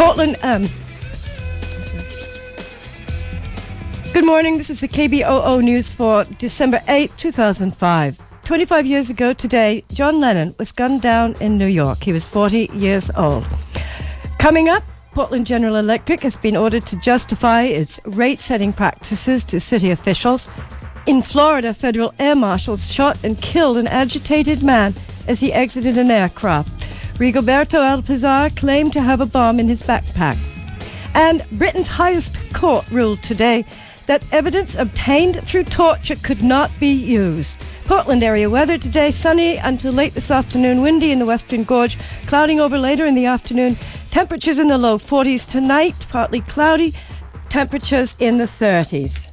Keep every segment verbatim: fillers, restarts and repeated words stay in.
Portland, um... Good morning, this is the K B O O News for December eighth, two thousand five. twenty-five years ago today, John Lennon was gunned down in New York. He was forty years old. Coming up, Portland General Electric has been ordered to justify its rate-setting practices to city officials. In Florida, federal air marshals shot and killed an agitated man as he exited an aircraft. Rigoberto Alpizar claimed to have a bomb in his backpack. And Britain's highest court ruled today that evidence obtained through torture could not be used. Portland area weather today, sunny until late this afternoon, windy in the Western Gorge, clouding over later in the afternoon, temperatures in the low forties tonight, partly cloudy, temperatures in the thirties.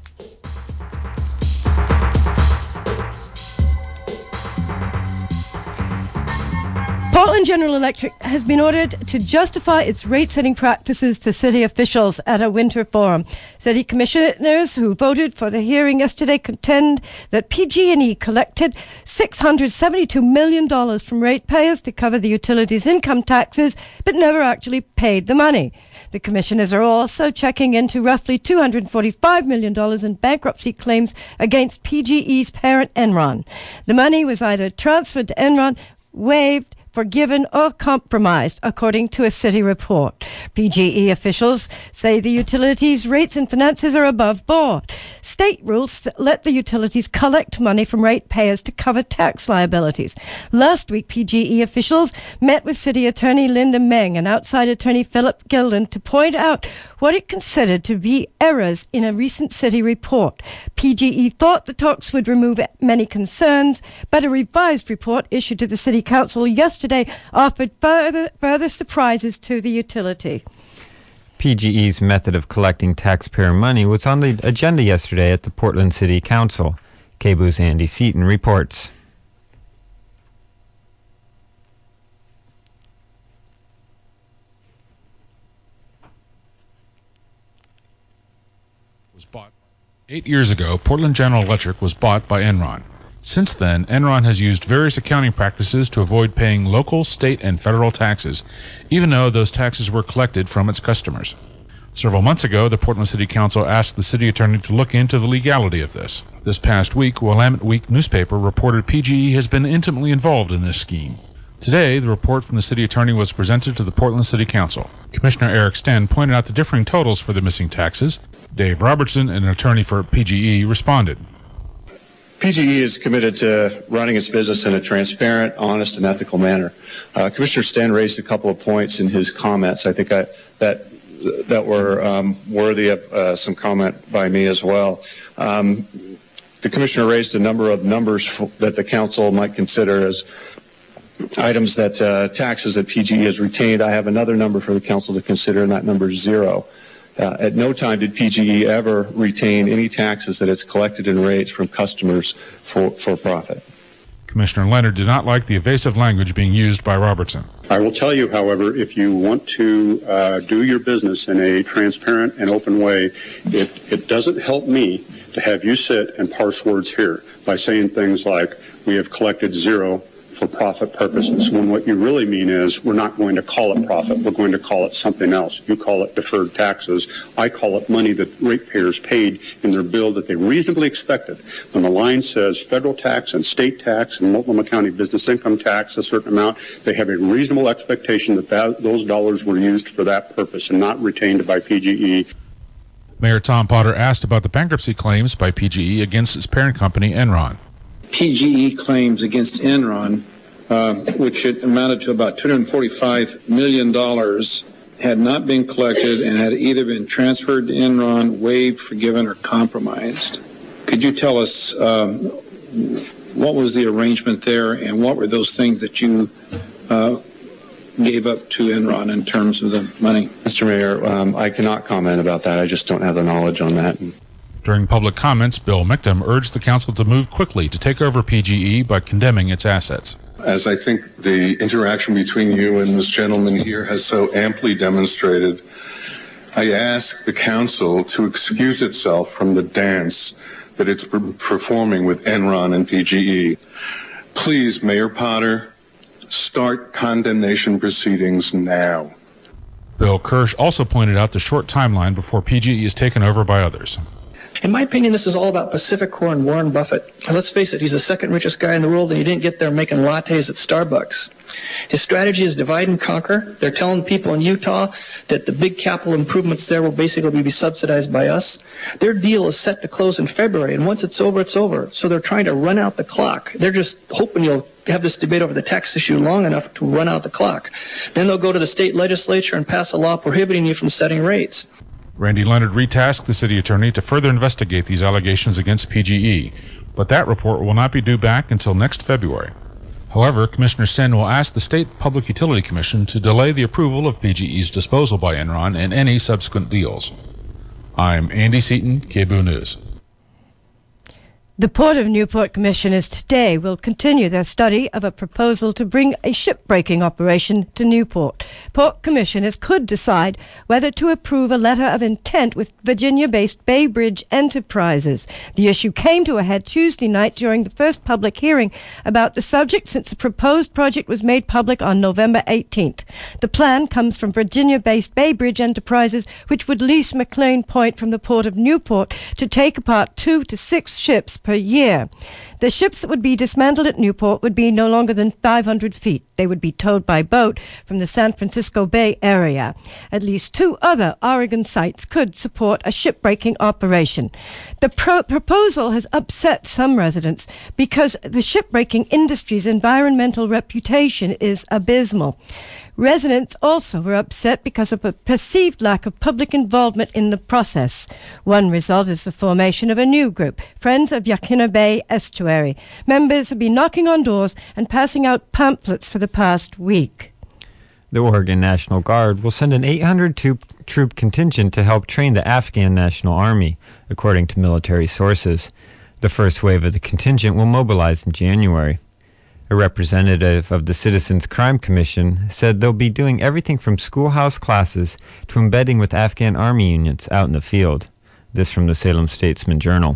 Portland General Electric has been ordered to justify its rate-setting practices to city officials at a winter forum. City commissioners who voted for the hearing yesterday contend that P G and E collected six hundred seventy-two million dollars from ratepayers to cover the utilities' income taxes, but never actually paid the money. The commissioners are also checking into roughly two hundred forty-five million dollars in bankruptcy claims against P G E's parent Enron. The money was either transferred to Enron, waived, forgiven or compromised, according to a city report. P G E officials say the utilities' rates and finances are above board. State rules let the utilities collect money from ratepayers to cover tax liabilities. Last week, P G E officials met with City Attorney Linda Meng and outside attorney Philip Gilden to point out what it considered to be errors in a recent city report. P G E thought the talks would remove many concerns, but a revised report issued to the City Council yesterday Today offered further, further surprises to the utility. P G E's method of collecting taxpayer money was on the agenda yesterday at the Portland City Council. K B O O's Andy Seaton reports. Was bought eight years ago. Portland General Electric was bought by Enron. Since then, Enron has used various accounting practices to avoid paying local, state, and federal taxes, even though those taxes were collected from its customers. Several months ago, the Portland City Council asked the city attorney to look into the legality of this. This past week, Willamette Week newspaper reported P G E has been intimately involved in this scheme. Today, the report from the city attorney was presented to the Portland City Council. Commissioner Eric Sten pointed out the differing totals for the missing taxes. Dave Robertson, an attorney for P G E, responded. P G E is committed to running its business in a transparent, honest, and ethical manner. Uh, Commissioner Sten raised a couple of points in his comments. I think I, that that were um, worthy of uh, some comment by me as well. Um, the Commissioner raised a number of numbers that the Council might consider as items that uh, taxes that P G E has retained. I have another number for the Council to consider, and that number is zero. Uh, at no time did P G E ever retain any taxes that it's collected in rates from customers for, for profit. Commissioner Leonard did not like the evasive language being used by Robertson. I will tell you, however, if you want to uh, do your business in a transparent and open way, it, it doesn't help me to have you sit and parse words here by saying things like, we have collected zero for profit purposes, when what you really mean is we're not going to call it profit, we're going to call it something else. You call it deferred taxes, I call it money that ratepayers paid in their bill that they reasonably expected. When the line says federal tax and state tax and Multnomah County business income tax a certain amount, they have a reasonable expectation that, that those dollars were used for that purpose and not retained by P G E. Mayor Tom Potter asked about the bankruptcy claims by P G E against its parent company, Enron. P G E claims against Enron, uh, which it amounted to about two hundred forty-five million dollars, had not been collected and had either been transferred to Enron, waived, forgiven, or compromised. Could you tell us um, what was the arrangement there, and what were those things that you uh, gave up to Enron in terms of the money? Mister Mayor, um, I cannot comment about that. I just don't have the knowledge on that. During public comments, Bill Michtam urged the council to move quickly to take over P G E by condemning its assets. As I think the interaction between you and this gentleman here has so amply demonstrated, I ask the council to excuse itself from the dance that it's performing with Enron and P G E. Please, Mayor Potter, start condemnation proceedings now. Bill Kirsch also pointed out the short timeline before P G E is taken over by others. In my opinion, this is all about Pacificor and Warren Buffett. And let's face it, he's the second richest guy in the world, and he didn't get there making lattes at Starbucks. His strategy is divide and conquer. They're telling people in Utah that the big capital improvements there will basically be subsidized by us. Their deal is set to close in February, and once it's over, it's over. So they're trying to run out the clock. They're just hoping you'll have this debate over the tax issue long enough to run out the clock. Then they'll go to the state legislature and pass a law prohibiting you from setting rates. Randy Leonard retasked the city attorney to further investigate these allegations against P G E, but that report will not be due back until next February. However, Commissioner Sen will ask the State Public Utility Commission to delay the approval of P G E's disposal by Enron and any subsequent deals. I'm Andy Seaton, K B O O News. The Port of Newport commissioners today will continue their study of a proposal to bring a shipbreaking operation to Newport. Port commissioners could decide whether to approve a letter of intent with Virginia-based Bay Bridge Enterprises. The issue came to a head Tuesday night during the first public hearing about the subject since the proposed project was made public on November eighteenth. The plan comes from Virginia-based Bay Bridge Enterprises, which would lease McLean Point from the Port of Newport to take apart two to six ships per year. The ships that would be dismantled at Newport would be no longer than five hundred feet. They would be towed by boat from the San Francisco Bay area. At least two other Oregon sites could support a shipbreaking operation. The pro- proposal has upset some residents because the shipbreaking industry's environmental reputation is abysmal. Residents also were upset because of a perceived lack of public involvement in the process. One result is the formation of a new group, Friends of Yakima Bay Estuary. Members have been knocking on doors and passing out pamphlets for the past week. The Oregon National Guard will send an eight hundred troop contingent to help train the Afghan National Army, according to military sources. The first wave of the contingent will mobilize in January. A representative of the Citizens Crime Commission said they'll be doing everything from schoolhouse classes to embedding with Afghan army units out in the field. This from the Salem Statesman Journal.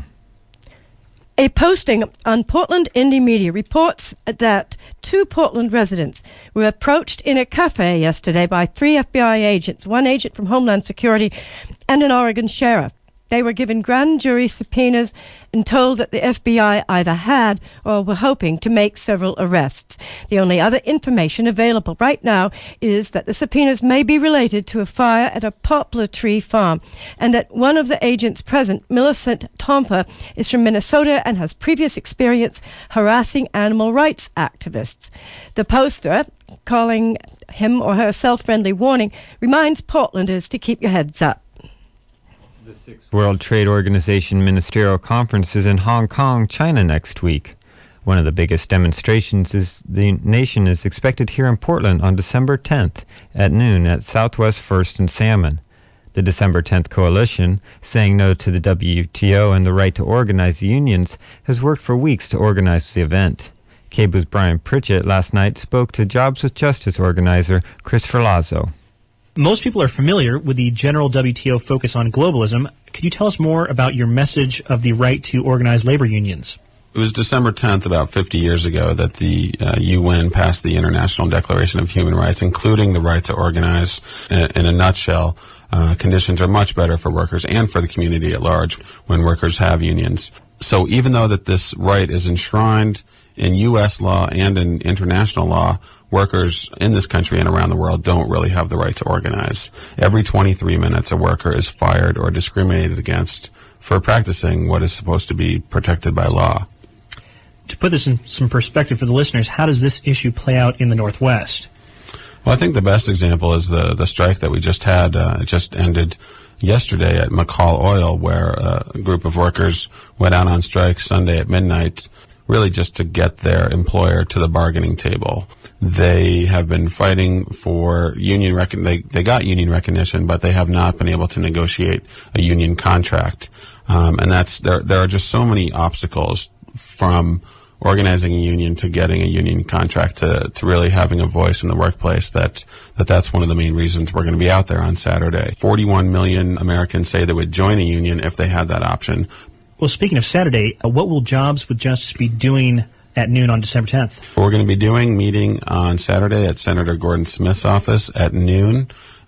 A posting on Portland Indie Media reports that two Portland residents were approached in a cafe yesterday by three F B I agents, one agent from Homeland Security and an Oregon sheriff. They were given grand jury subpoenas and told that the F B I either had or were hoping to make several arrests. The only other information available right now is that the subpoenas may be related to a fire at a poplar tree farm and that one of the agents present, Millicent Tompa, is from Minnesota and has previous experience harassing animal rights activists. The poster, calling him or her self-friendly warning, reminds Portlanders to keep your heads up. The Sixth World Trade Organization Ministerial Conference is in Hong Kong, China next week. One of the biggest demonstrations is the nation is expected here in Portland on December tenth at noon at Southwest First and Salmon. The December tenth coalition, saying no to the W T O and the right to organize the unions, has worked for weeks to organize the event. K B O O's Brian Pritchett last night spoke to Jobs with Justice organizer Christopher Lazo. Most people are familiar with the general W T O focus on globalism. Could you tell us more about your message of the right to organize labor unions? It was December tenth, about fifty years ago, that the uh, U N passed the International Declaration of Human Rights, including the right to organize. In, in a nutshell, uh, conditions are much better for workers and for the community at large when workers have unions. So even though that this right is enshrined in U S law and in international law, workers in this country and around the world don't really have the right to organize. Every twenty-three minutes, a worker is fired or discriminated against for practicing what is supposed to be protected by law. To put this in some perspective for the listeners, how does this issue play out in the Northwest? Well, I think the best example is the, the strike that we just had. Uh, it just ended yesterday at McCall Oil, where uh, a group of workers went out on strike Sunday at midnight, really just to get their employer to the bargaining table. They have been fighting for union rec- they, they got union recognition, but they have not been able to negotiate a union contract. Um, and that's there. There are just so many obstacles from organizing a union to getting a union contract to, to really having a voice in the workplace that, that that's one of the main reasons we're going to be out there on Saturday. forty-one million Americans say they would join a union if they had that option. Well, speaking of Saturday, uh, what will Jobs with Justice be doing at noon on December tenth? We're going to be doing meeting on Saturday at Senator Gordon Smith's office at noon.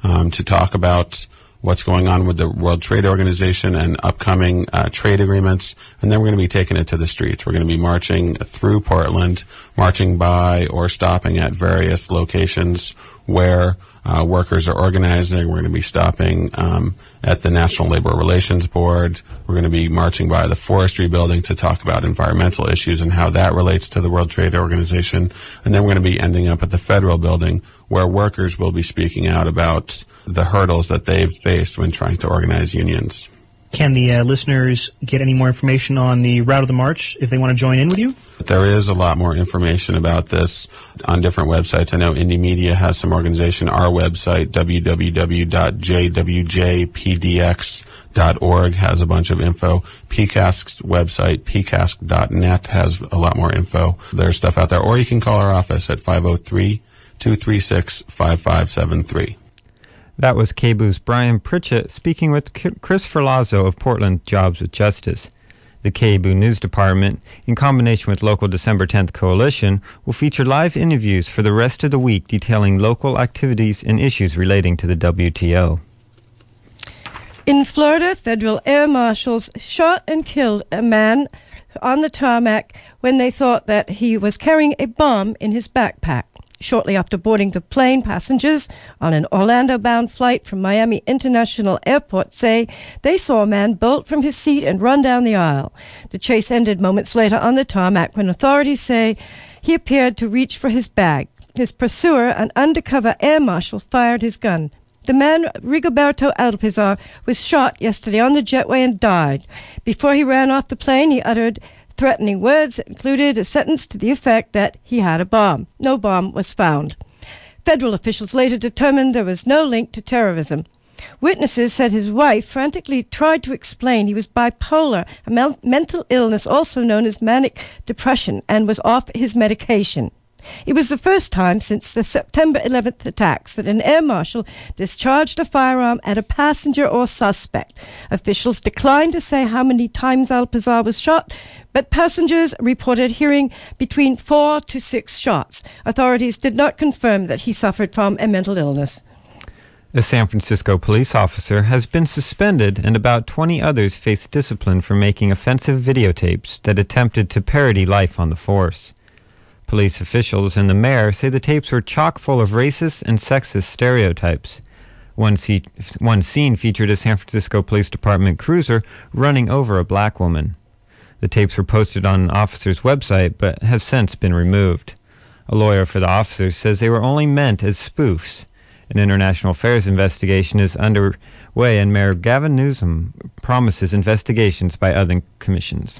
um, to talk about what's going on with the World Trade Organization and upcoming uh, trade agreements. And then we're going to be taking it to the streets. We're going to be marching through Portland, marching by or stopping at various locations where uh, workers are organizing. We're going to be stopping um, at the National Labor Relations Board. We're going to be marching by the Forestry Building to talk about environmental issues and how that relates to the World Trade Organization. And then we're going to be ending up at the Federal Building, where workers will be speaking out about the hurdles that they've faced when trying to organize unions. Can the uh, listeners get any more information on the route of the march if they want to join in with you? There is a lot more information about this on different websites. I know Indie Media has some organization. Our website, w w w dot j w j p d x dot org, has a bunch of info. P C A S C's website, p c a s c dot net, has a lot more info. There's stuff out there. Or you can call our office at five oh three, two three six, five five seven three. That was K B U's Brian Pritchett speaking with Chris Ferlazzo of Portland Jobs with Justice. The K B U News Department, in combination with local December tenth Coalition, will feature live interviews for the rest of the week detailing local activities and issues relating to the W T O. In Florida, federal air marshals shot and killed a man on the tarmac when they thought that he was carrying a bomb in his backpack. Shortly after boarding the plane, passengers on an Orlando-bound flight from Miami International Airport say they saw a man bolt from his seat and run down the aisle. The chase ended moments later on the tarmac when authorities say he appeared to reach for his bag. His pursuer, an undercover air marshal, fired his gun. The man, Rigoberto Alpizar, was shot yesterday on the jetway and died. Before he ran off the plane, he uttered threatening words that included a sentence to the effect that he had a bomb. No bomb was found. Federal officials later determined there was no link to terrorism. Witnesses said his wife frantically tried to explain he was bipolar, a mel- mental illness also known as manic depression, and was off his medication. It was the first time since the September eleventh attacks that an air marshal discharged a firearm at a passenger or suspect. Officials declined to say how many times Alpizar was shot, but passengers reported hearing between four to six shots. Authorities did not confirm that he suffered from a mental illness. A San Francisco police officer has been suspended, and about twenty others face discipline for making offensive videotapes that attempted to parody life on the force. Police officials and the mayor say the tapes were chock full of racist and sexist stereotypes. One, se- one scene featured a San Francisco Police Department cruiser running over a black woman. The tapes were posted on an officer's website, but have since been removed. A lawyer for the officers says they were only meant as spoofs. An international affairs investigation is underway, and Mayor Gavin Newsom promises investigations by other commissions.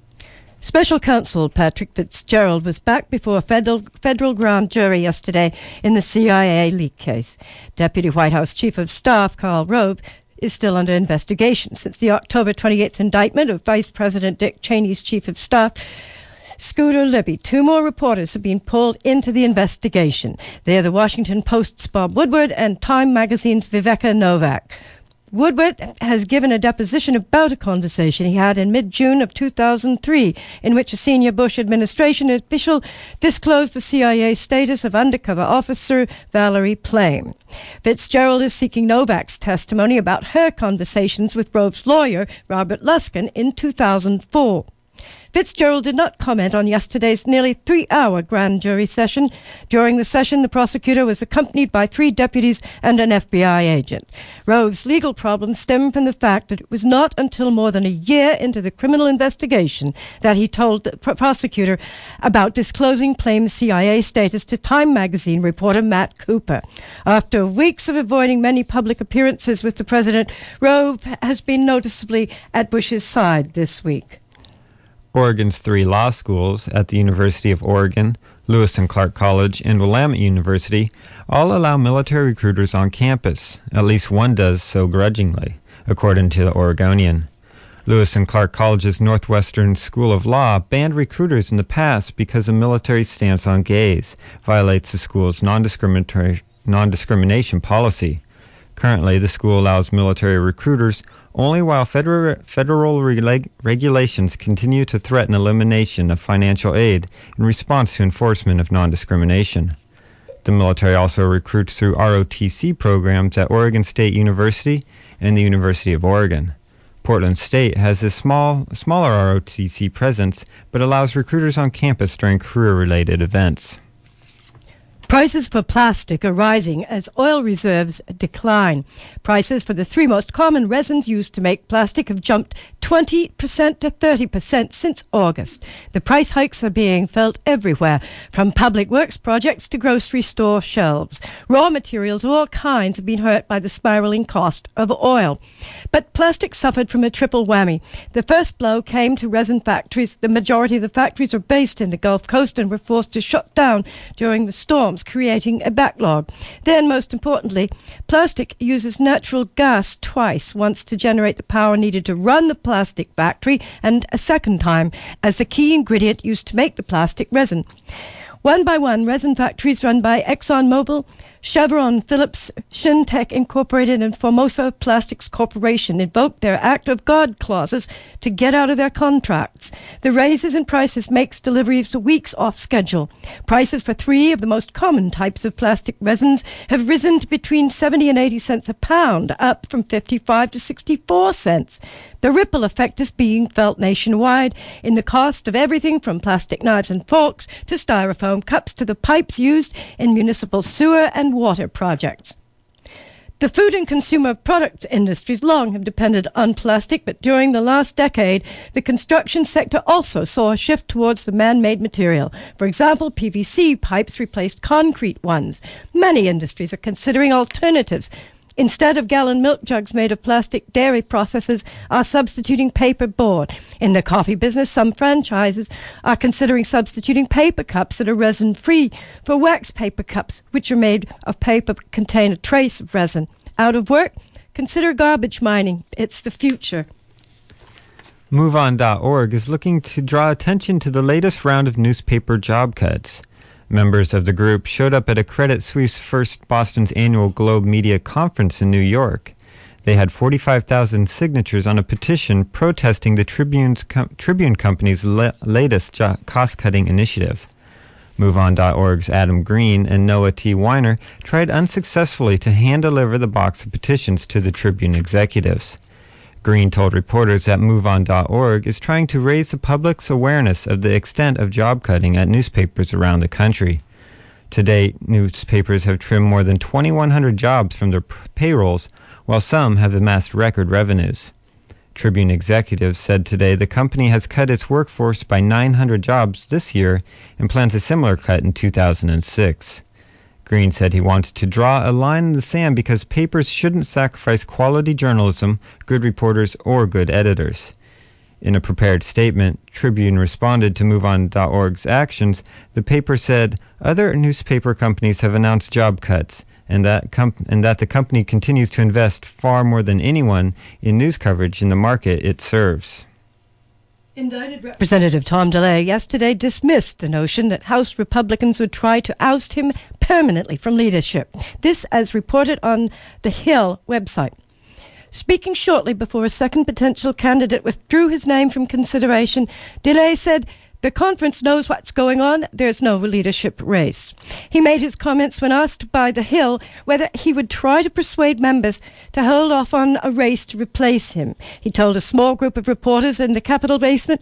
Special counsel Patrick Fitzgerald was back before a federal, federal grand jury yesterday in the C I A leak case. Deputy White House Chief of Staff Karl Rove is still under investigation since the October twenty-eighth indictment of Vice President Dick Cheney's Chief of Staff, Scooter Libby. Two more reporters have been pulled into the investigation. They are the Washington Post's Bob Woodward and Time Magazine's Viveka Novak. Woodward has given a deposition about a conversation he had in mid-June of two thousand three, in which a senior Bush administration official disclosed the C I A status of undercover officer Valerie Plame. Fitzgerald is seeking Novak's testimony about her conversations with Rove's lawyer, Robert Luskin, in two thousand four. Fitzgerald did not comment on yesterday's nearly three-hour grand jury session. During the session, the prosecutor was accompanied by three deputies and an F B I agent. Rove's legal problems stem from the fact that it was not until more than a year into the criminal investigation that he told the pr- prosecutor about disclosing Plame's C I A status to Time magazine reporter Matt Cooper. After weeks of avoiding many public appearances with the president, Rove has been noticeably at Bush's side this week. Oregon's three law schools at the University of Oregon, Lewis and Clark College, and Willamette University all allow military recruiters on campus. At least one does so grudgingly, according to the Oregonian. Lewis and Clark College's Northwestern School of Law banned recruiters in the past because a military stance on gays violates the school's non-discriminatory non-discrimination policy. Currently, the school allows military recruiters only while federal, federal reg- regulations continue to threaten elimination of financial aid in response to enforcement of non-discrimination. The military also recruits through R O T C programs at Oregon State University and the University of Oregon. Portland State has a small, smaller R O T C presence, but allows recruiters on campus during career-related events. Prices for plastic are rising as oil reserves decline. Prices for the three most common resins used to make plastic have jumped twenty percent to thirty percent since August. The price hikes are being felt everywhere, from public works projects to grocery store shelves. Raw materials of all kinds have been hurt by the spiraling cost of oil. But plastic suffered from a triple whammy. The first blow came to resin factories. The majority of the factories are based in the Gulf Coast and were forced to shut down during the storm, creating a backlog. Then, most importantly, plastic uses natural gas twice, once to generate the power needed to run the plastic factory and a second time as the key ingredient used to make the plastic resin. One by one, resin factories run by ExxonMobil, Chevron, Phillips, Shintech Incorporated, and Formosa Plastics Corporation invoked their Act of God clauses to get out of their contracts. The raises in prices makes deliveries weeks off schedule. Prices for three of the most common types of plastic resins have risen to between seventy and eighty cents a pound, up from fifty-five to sixty-four cents. The ripple effect is being felt nationwide in the cost of everything from plastic knives and forks to styrofoam cups to the pipes used in municipal sewer and water projects. The food and consumer products industries long have depended on plastic, but during the last decade, the construction sector also saw a shift towards the man-made material. For example, P V C pipes replaced concrete ones. Many industries are considering alternatives. Instead of gallon milk jugs made of plastic, dairy processors are substituting paper board. In the coffee business, some franchises are considering substituting paper cups that are resin-free for wax paper cups, which are made of paper but contain a trace of resin. Out of work? Consider garbage mining. It's the future. move on dot org is looking to draw attention to the latest round of newspaper job cuts. Members of the group showed up at a Credit Suisse First Boston's annual Globe Media Conference in New York. They had forty-five thousand signatures on a petition protesting the Tribune's com- Tribune Company's la- latest jo- cost-cutting initiative. move on dot org's Adam Green and Noah T. Weiner tried unsuccessfully to hand-deliver the box of petitions to the Tribune executives. Green told reporters that move on dot org is trying to raise the public's awareness of the extent of job cutting at newspapers around the country. To date, newspapers have trimmed more than twenty-one hundred jobs from their p- payrolls, while some have amassed record revenues. Tribune executives said today the company has cut its workforce by nine hundred jobs this year and plans a similar cut in two thousand six. Green said he wanted to draw a line in the sand because papers shouldn't sacrifice quality journalism, good reporters, or good editors. In a prepared statement, Tribune responded to move on dot org's actions. The paper said, other newspaper companies have announced job cuts, and that, com- and that the company continues to invest far more than anyone in news coverage in the market it serves. Indicted Representative Tom DeLay yesterday dismissed the notion that House Republicans would try to oust him permanently from leadership. This as reported on the Hill website. Speaking shortly before a second potential candidate withdrew his name from consideration, DeLay said, "The conference knows what's going on. There's no leadership race." He made his comments when asked by The Hill whether he would try to persuade members to hold off on a race to replace him. He told a small group of reporters in the Capitol basement,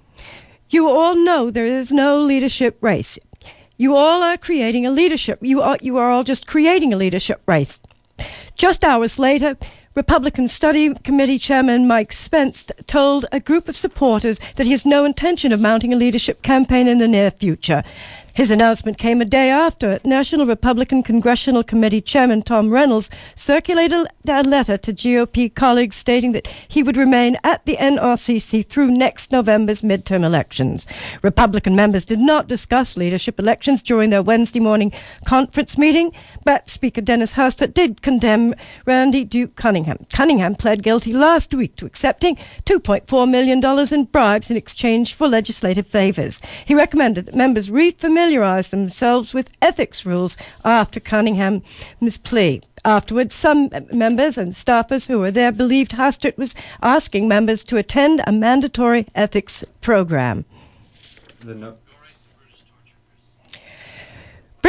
"You all know there is no leadership race. You all are creating a leadership. You are, you are all just creating a leadership race." Just hours later, Republican Study Committee Chairman Mike Spence told a group of supporters that he has no intention of mounting a leadership campaign in the near future. His announcement came a day after National Republican Congressional Committee Chairman Tom Reynolds circulated a letter to G O P colleagues stating that he would remain at the N R C C through next November's midterm elections. Republican members did not discuss leadership elections during their Wednesday morning conference meeting, but Speaker Dennis Hastert did condemn Randy Duke Cunningham. Cunningham pled guilty last week to accepting two point four million dollars in bribes in exchange for legislative favors. He recommended that members refamiliarize themselves with ethics rules after Cunningham's plea. Afterwards, some members and staffers who were there believed Hastert was asking members to attend a mandatory ethics program. The no-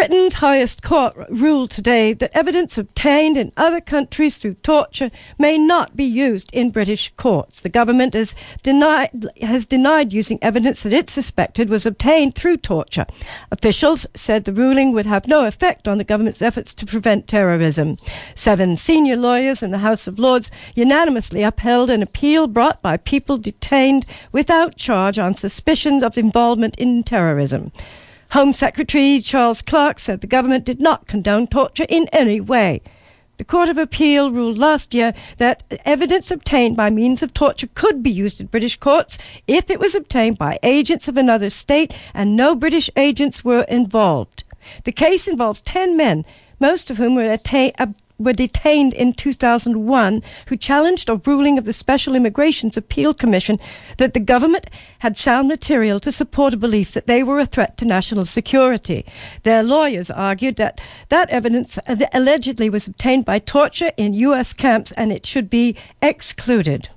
Britain's highest court ruled today that evidence obtained in other countries through torture may not be used in British courts. The government has denied, has denied using evidence that it suspected was obtained through torture. Officials said the ruling would have no effect on the government's efforts to prevent terrorism. Seven senior lawyers in the House of Lords unanimously upheld an appeal brought by people detained without charge on suspicions of involvement in terrorism. Home Secretary Charles Clarke said the government did not condone torture in any way. The Court of Appeal ruled last year that evidence obtained by means of torture could be used in British courts if it was obtained by agents of another state and no British agents were involved. The case involves ten men, most of whom were atta- uh, were detained in two thousand one, who challenged a ruling of the Special Immigrations Appeal Commission that the government had found material to support a belief that they were a threat to national security. Their lawyers argued that that evidence allegedly was obtained by torture in U S camps and it should be excluded.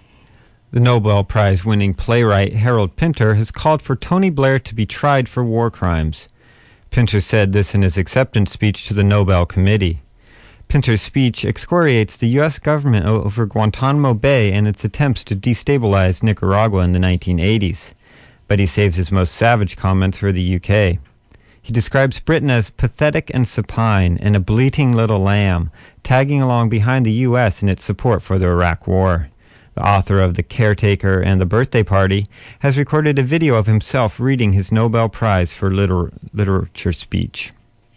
The Nobel Prize-winning playwright Harold Pinter has called for Tony Blair to be tried for war crimes. Pinter said this in his acceptance speech to the Nobel Committee. Pinter's speech excoriates the U S government over Guantanamo Bay and its attempts to destabilize Nicaragua in the nineteen eighties. But he saves his most savage comments for the U K. He describes Britain as pathetic and supine and a bleating little lamb, tagging along behind the U S in its support for the Iraq War. The author of The Caretaker and The Birthday Party has recorded a video of himself reading his Nobel Prize for liter- Literature speech.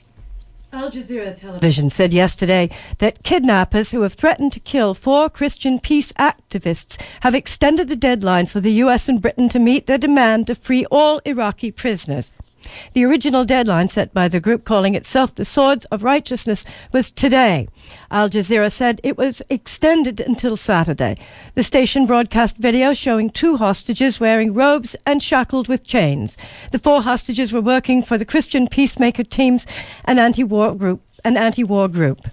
Al Jazeera Television said yesterday that kidnappers who have threatened to kill four Christian peace activists have extended the deadline for the U S and Britain to meet their demand to free all Iraqi prisoners. The original deadline set by the group calling itself the Swords of Righteousness was today. Al Jazeera said it was extended until Saturday. The station broadcast video showing two hostages wearing robes and shackled with chains. The four hostages were working for the Christian Peacemaker Teams, an anti-war group. An anti-war group.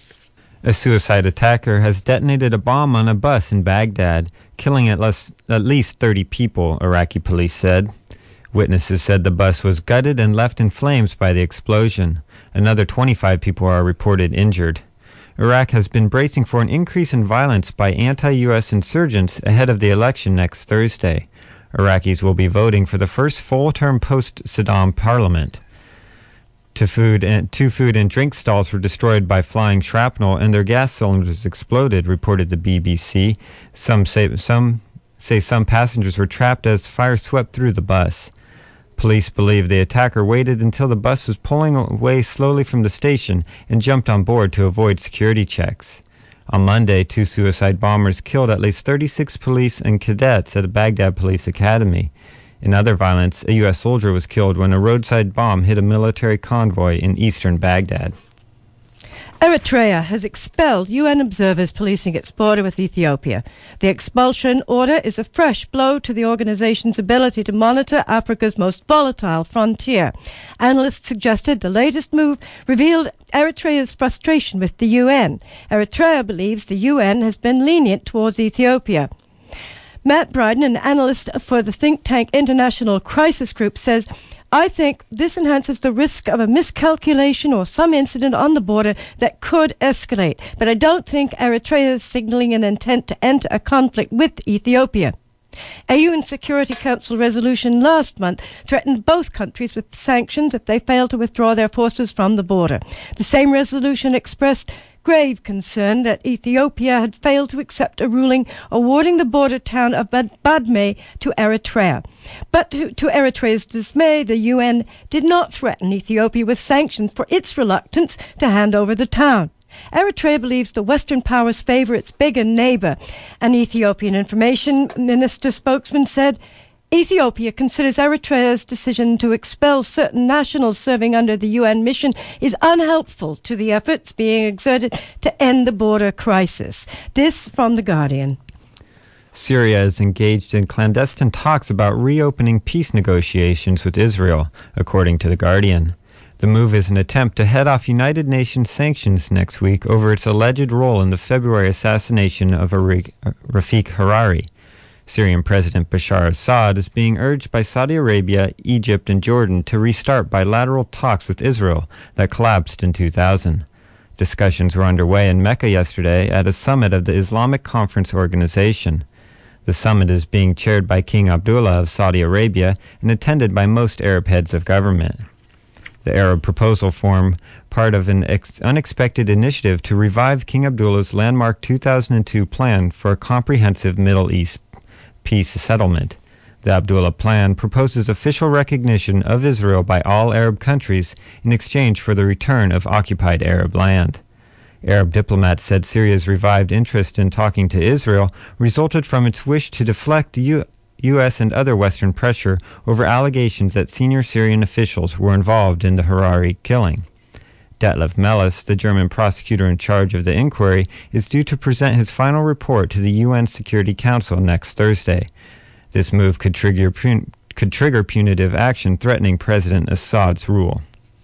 A suicide attacker has detonated a bomb on a bus in Baghdad, killing at least thirty people, Iraqi police said. Witnesses said the bus was gutted and left in flames by the explosion. Another twenty-five people are reported injured. Iraq has been bracing for an increase in violence by anti-U S insurgents ahead of the election next Thursday. Iraqis will be voting for the first full-term post-Saddam parliament. Two food, and, two food and drink stalls were destroyed by flying shrapnel and their gas cylinders exploded, reported the B B C. Some say some, say some passengers were trapped as fire swept through the bus. Police believe the attacker waited until the bus was pulling away slowly from the station and jumped on board to avoid security checks. On Monday, two suicide bombers killed at least thirty-six police and cadets at a Baghdad police academy. In other violence, a U S soldier was killed when a roadside bomb hit a military convoy in eastern Baghdad. Eritrea has expelled U N observers policing its border with Ethiopia. The expulsion order is a fresh blow to the organization's ability to monitor Africa's most volatile frontier. Analysts suggested the latest move revealed Eritrea's frustration with the U N. Eritrea believes the U N has been lenient towards Ethiopia. Matt Bryden, an analyst for the think tank International Crisis Group, says, I think this enhances the risk of a miscalculation or some incident on the border that could escalate. But I don't think Eritrea is signaling an intent to enter a conflict with Ethiopia. A U N Security Council resolution last month threatened both countries with sanctions if they failed to withdraw their forces from the border. The same resolution expressed grave concern that Ethiopia had failed to accept a ruling awarding the border town of Badme to Eritrea. But to, to Eritrea's dismay, the U N did not threaten Ethiopia with sanctions for its reluctance to hand over the town. Eritrea believes the Western powers favor its bigger neighbor. An Ethiopian information minister spokesman said, Ethiopia considers Eritrea's decision to expel certain nationals serving under the U N mission is unhelpful to the efforts being exerted to end the border crisis. This from The Guardian. Syria is engaged in clandestine talks about reopening peace negotiations with Israel, according to The Guardian. The move is an attempt to head off United Nations sanctions next week over its alleged role in the February assassination of Rafiq Hariri. Syrian President Bashar Assad is being urged by Saudi Arabia, Egypt, and Jordan to restart bilateral talks with Israel that collapsed in two thousand. Discussions were underway in Mecca yesterday at a summit of the Islamic Conference Organization. The summit is being chaired by King Abdullah of Saudi Arabia and attended by most Arab heads of government. The Arab proposal formed part of an ex- unexpected initiative to revive King Abdullah's landmark two thousand two plan for a comprehensive Middle East peace settlement. The Abdullah Plan proposes official recognition of Israel by all Arab countries in exchange for the return of occupied Arab land. Arab diplomats said Syria's revived interest in talking to Israel resulted from its wish to deflect U- U.S. and other Western pressure over allegations that senior Syrian officials were involved in the Hariri killing. Detlef Melis, the German prosecutor in charge of the inquiry, is due to present his final report to the U N Security Council next Thursday. This move could trigger, pun- could trigger punitive action threatening President Assad's rule.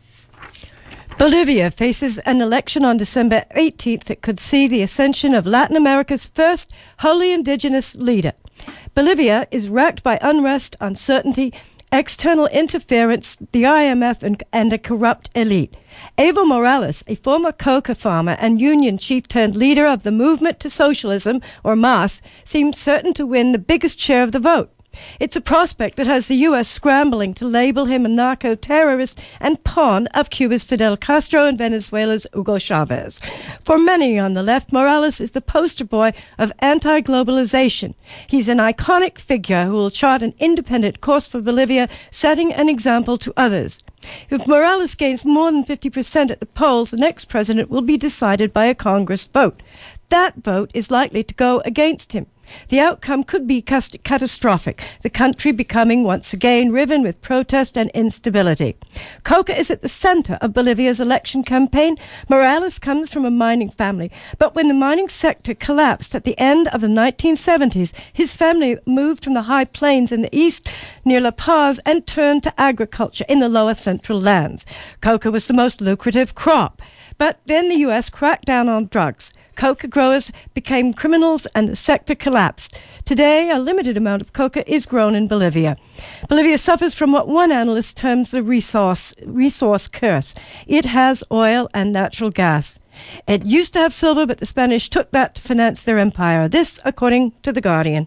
Bolivia faces an election on December eighteenth that could see the ascension of Latin America's first wholly indigenous leader. Bolivia is racked by unrest, uncertainty, external interference, the I M F, and, and a corrupt elite. Evo Morales, a former coca farmer and union chief turned leader of the Movement to Socialism, or M A S, seems certain to win the biggest share of the vote. It's a prospect that has the U S scrambling to label him a narco-terrorist and pawn of Cuba's Fidel Castro and Venezuela's Hugo Chavez. For many on the left, Morales is the poster boy of anti-globalization. He's an iconic figure who will chart an independent course for Bolivia, setting an example to others. If Morales gains more than fifty percent at the polls, the next president will be decided by a Congress vote. That vote is likely to go against him. The outcome could be catastrophic, the country becoming once again riven with protest and instability. Coca is at the center of Bolivia's election campaign. Morales comes from a mining family, but when the mining sector collapsed at the end of the nineteen seventies, his family moved from the high plains in the east near La Paz and turned to agriculture in the lower central lands. Coca was the most lucrative crop. But then the U S cracked down on drugs. Coca growers became criminals and the sector collapsed. Today, a limited amount of coca is grown in Bolivia. Bolivia suffers from what one analyst terms the resource, resource curse. It has oil and natural gas. It used to have silver, but the Spanish took that to finance their empire. This, according to The Guardian.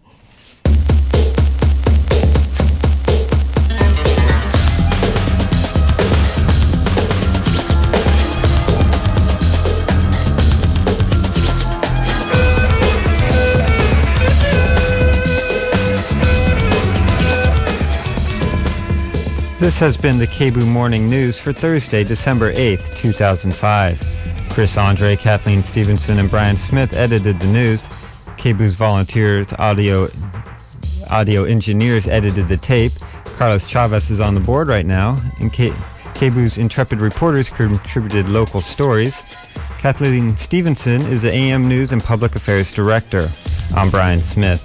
This has been the K B U Morning News for Thursday, December eighth, two thousand five. Chris Andre, Kathleen Stevenson, and Brian Smith edited the news. K B U's volunteers, audio, audio engineers edited the tape. Carlos Chavez is on the board right now, and K- KBU's intrepid reporters contributed local stories. Kathleen Stevenson is the A M News and Public Affairs Director. I'm Brian Smith.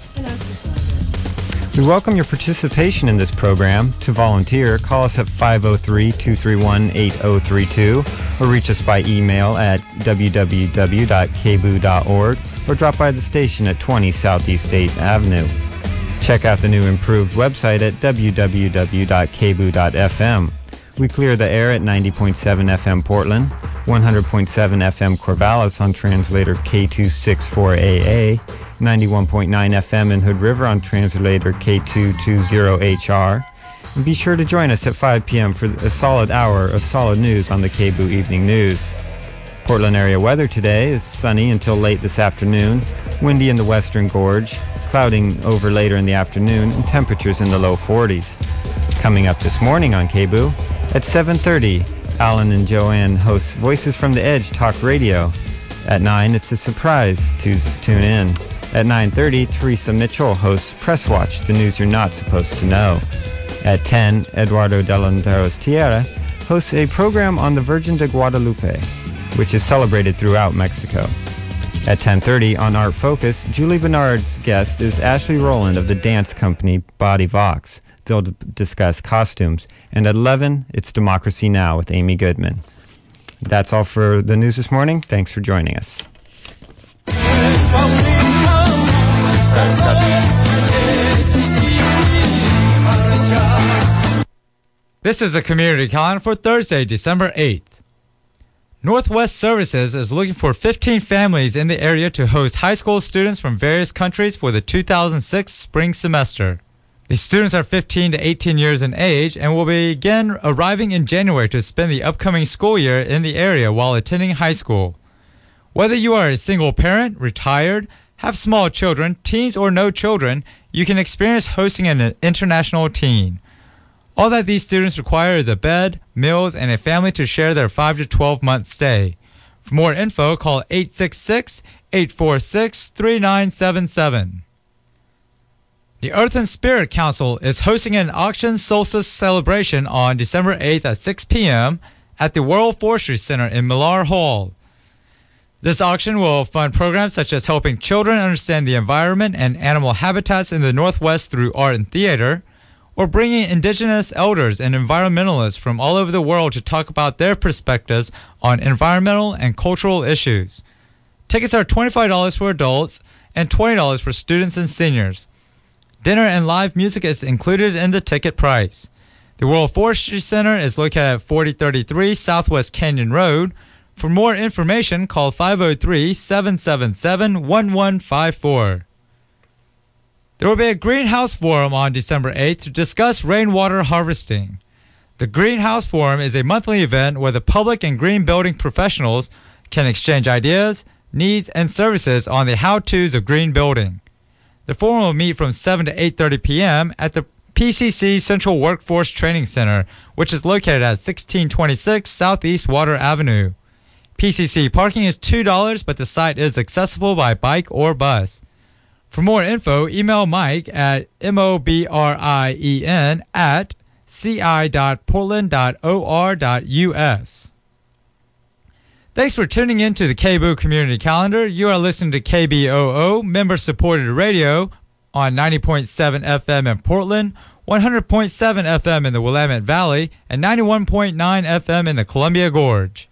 We welcome your participation in this program. To volunteer, call us at five oh three, two three one, eight oh three two or reach us by email at w w w dot k b u dot org or drop by the station at twenty Southeast State Avenue. Check out the new improved website at w w w dot k b u dot f m. We clear the air at ninety point seven F M Portland, one hundred point seven F M Corvallis on translator K two sixty-four A A, ninety-one point nine F M in Hood River on translator K two twenty H R. And be sure to join us at five p.m. for a solid hour of solid news on the K B U Evening News. Portland area weather today is sunny until late this afternoon, windy in the western gorge, clouding over later in the afternoon, and temperatures in the low forties. Coming up this morning on K B U, at seven thirty, Alan and Joanne host Voices from the Edge Talk Radio. At nine, it's a surprise to tune in. At nine thirty, Teresa Mitchell hosts Press Watch, the news you're not supposed to know. At ten, Eduardo de Landeros Tierra hosts a program on the Virgin de Guadalupe, which is celebrated throughout Mexico. At ten thirty, on Art Focus, Julie Bernard's guest is Ashley Rowland of the dance company Body Vox. They'll d- discuss costumes. And at eleven, it's Democracy Now! With Amy Goodman. That's all for the news this morning. Thanks for joining us. Sorry, This is a community calendar for Thursday, December eighth. Northwest Services is looking for fifteen families in the area to host high school students from various countries for the two thousand six spring semester. These students are fifteen to eighteen years in age and will begin arriving in January to spend the upcoming school year in the area while attending high school. Whether you are a single parent, retired, have small children, teens, or no children, you can experience hosting an international teen. All that these students require is a bed, meals, and a family to share their five to twelve month stay. For more info, call eight six six, eight four six, three nine seven seven. The Earth and Spirit Council is hosting an auction solstice celebration on December eighth at six p.m. at the World Forestry Center in Millar Hall. This auction will fund programs such as helping children understand the environment and animal habitats in the Northwest through art and theater, or bringing indigenous elders and environmentalists from all over the world to talk about their perspectives on environmental and cultural issues. Tickets are twenty-five dollars for adults and twenty dollars for students and seniors. Dinner and live music is included in the ticket price. The World Forestry Center is located at forty thirty-three Southwest Canyon Road. For more information, call five oh three, seven seven seven, one one five four. There will be a Greenhouse Forum on December eighth to discuss rainwater harvesting. The Greenhouse Forum is a monthly event where the public and green building professionals can exchange ideas, needs, and services on the how-tos of green building. The forum will meet from seven to eight thirty p.m. at the P C C Central Workforce Training Center, which is located at sixteen twenty-six Southeast Water Avenue. P C C parking is two dollars, but the site is accessible by bike or bus. For more info, email Mike at mobrien at ci dot portland dot o r dot u s. Thanks for tuning in to the K B O O Community Calendar. You are listening to K B O O, member-supported radio on ninety point seven F M in Portland, one hundred point seven F M in the Willamette Valley, and ninety-one point nine F M in the Columbia Gorge.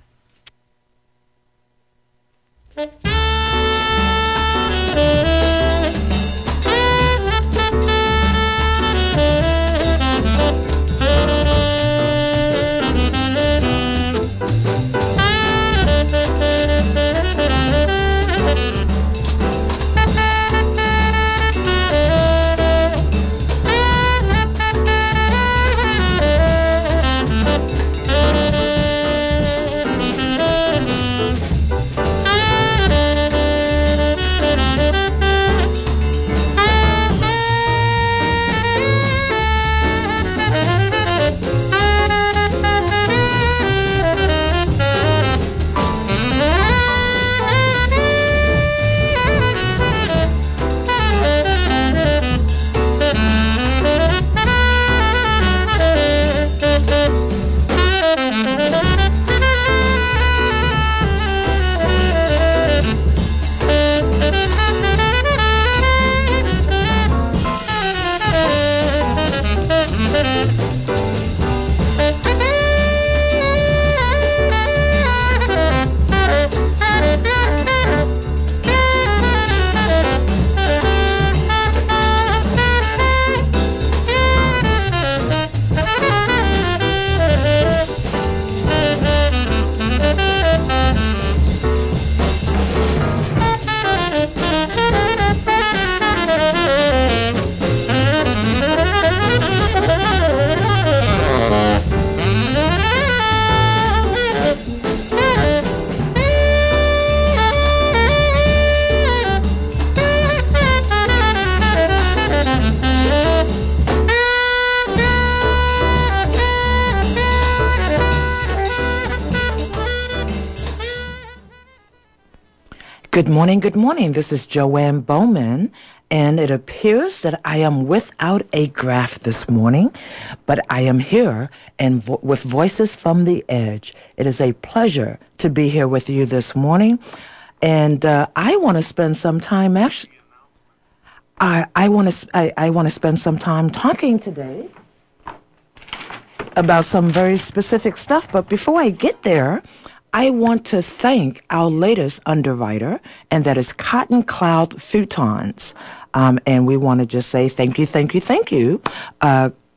Good morning, good morning. This is Joanne Bowman, and it appears that I am without a graph this morning, but I am here and vo- with Voices from the Edge. It is a pleasure to be here with you this morning, and uh, I want to spend some time actually. I, I want to I, I want to spend some time talking today about some very specific stuff. But before I get there, I want to thank our latest underwriter, and that is Cotton Cloud Futons. Um, and we want to just say thank you, thank you, thank you. Uh,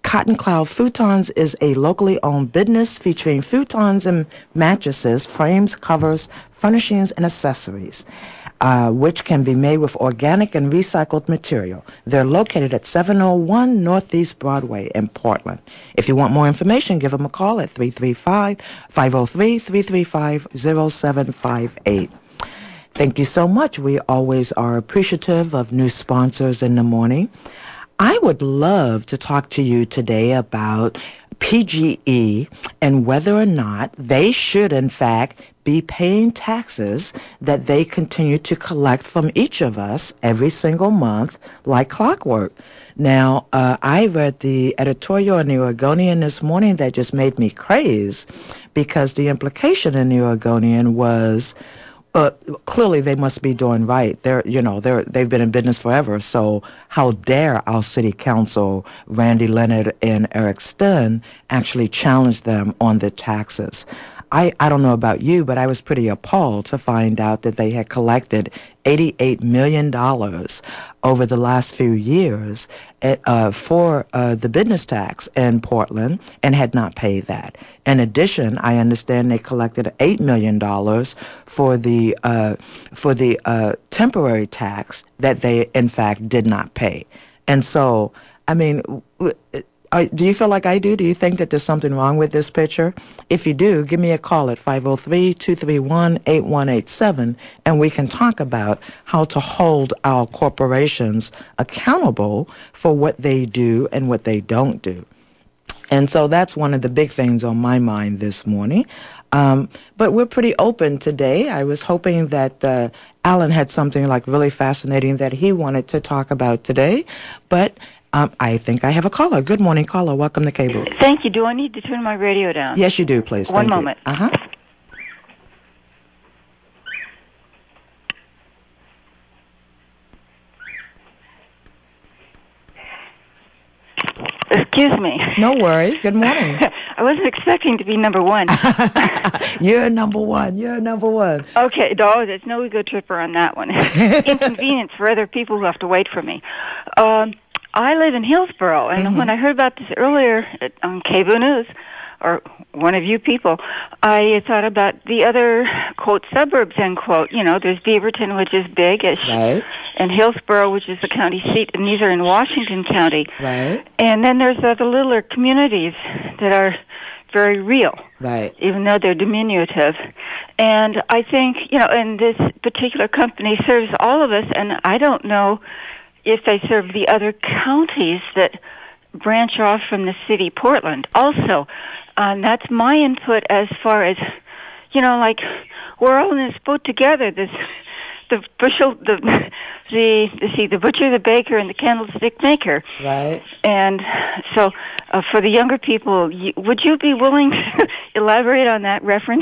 Cotton Cloud Futons is a locally owned business featuring futons and mattresses, frames, covers, furnishings, and accessories, uh, which can be made with organic and recycled material. They're located at seven oh one Northeast Broadway in Portland. If you want more information, give them a call at three three five, five oh three, three three five, oh seven five eight. Thank you so much. We always are appreciative of new sponsors in the morning. I would love to talk to you today about P G E and whether or not they should, in fact, be paying taxes that they continue to collect from each of us every single month like clockwork. Now, uh, I read the editorial in the Oregonian this morning that just made me crazy because the implication in the Oregonian was Uh, clearly they must be doing right. They're, you know, they're, they've been in business forever. So how dare our city council, Randy Leonard and Eric Stern, actually challenge them on the taxes? I, I don't know about you, but I was pretty appalled to find out that they had collected eighty-eight million dollars over the last few years at, uh, for uh, the business tax in Portland and had not paid that. In addition, I understand they collected eight million dollars for the uh, for the uh, temporary tax that they, in fact, did not pay. And so, I mean, w- Uh, do you feel like I do? Do you think that there's something wrong with this picture? If you do, give me a call at five oh three, two three one, eight one eight seven, and we can talk about how to hold our corporations accountable for what they do and what they don't do. And so that's one of the big things on my mind this morning. Um, but we're pretty open today. I was hoping that uh, Alan had something like really fascinating that he wanted to talk about today, but Um, I think I have a caller. Good morning, caller. Welcome to Cable. Thank you. Do I need to turn my radio down? Yes, you do, please. One Thank moment. You. Uh-huh. Excuse me. No worry. Good morning. I wasn't expecting to be number one. You're number one. You're number one. Okay, no, there's no ego tripper on that one. Inconvenience for other people who have to wait for me. Um, I live in Hillsborough, and mm-hmm. when I heard about this earlier at, on Cable News, or one of you people, I thought about the other, quote, suburbs, end quote. You know, there's Beaverton, which is big-ish, right. and Hillsborough, which is the county seat, and these are in Washington County. Right. And then there's uh, the littler communities that are very real, right? Even though they're diminutive. And I think, you know, and this particular company serves all of us, and I don't know if they serve the other counties that branch off from the city, Portland. Also, um, that's my input as far as, you know, like, we're all in this boat together. This, the bushel, the, the, the see, the butcher, the baker, and the candlestick maker. Right. And so, uh, for the younger people, you, would you be willing to elaborate on that reference?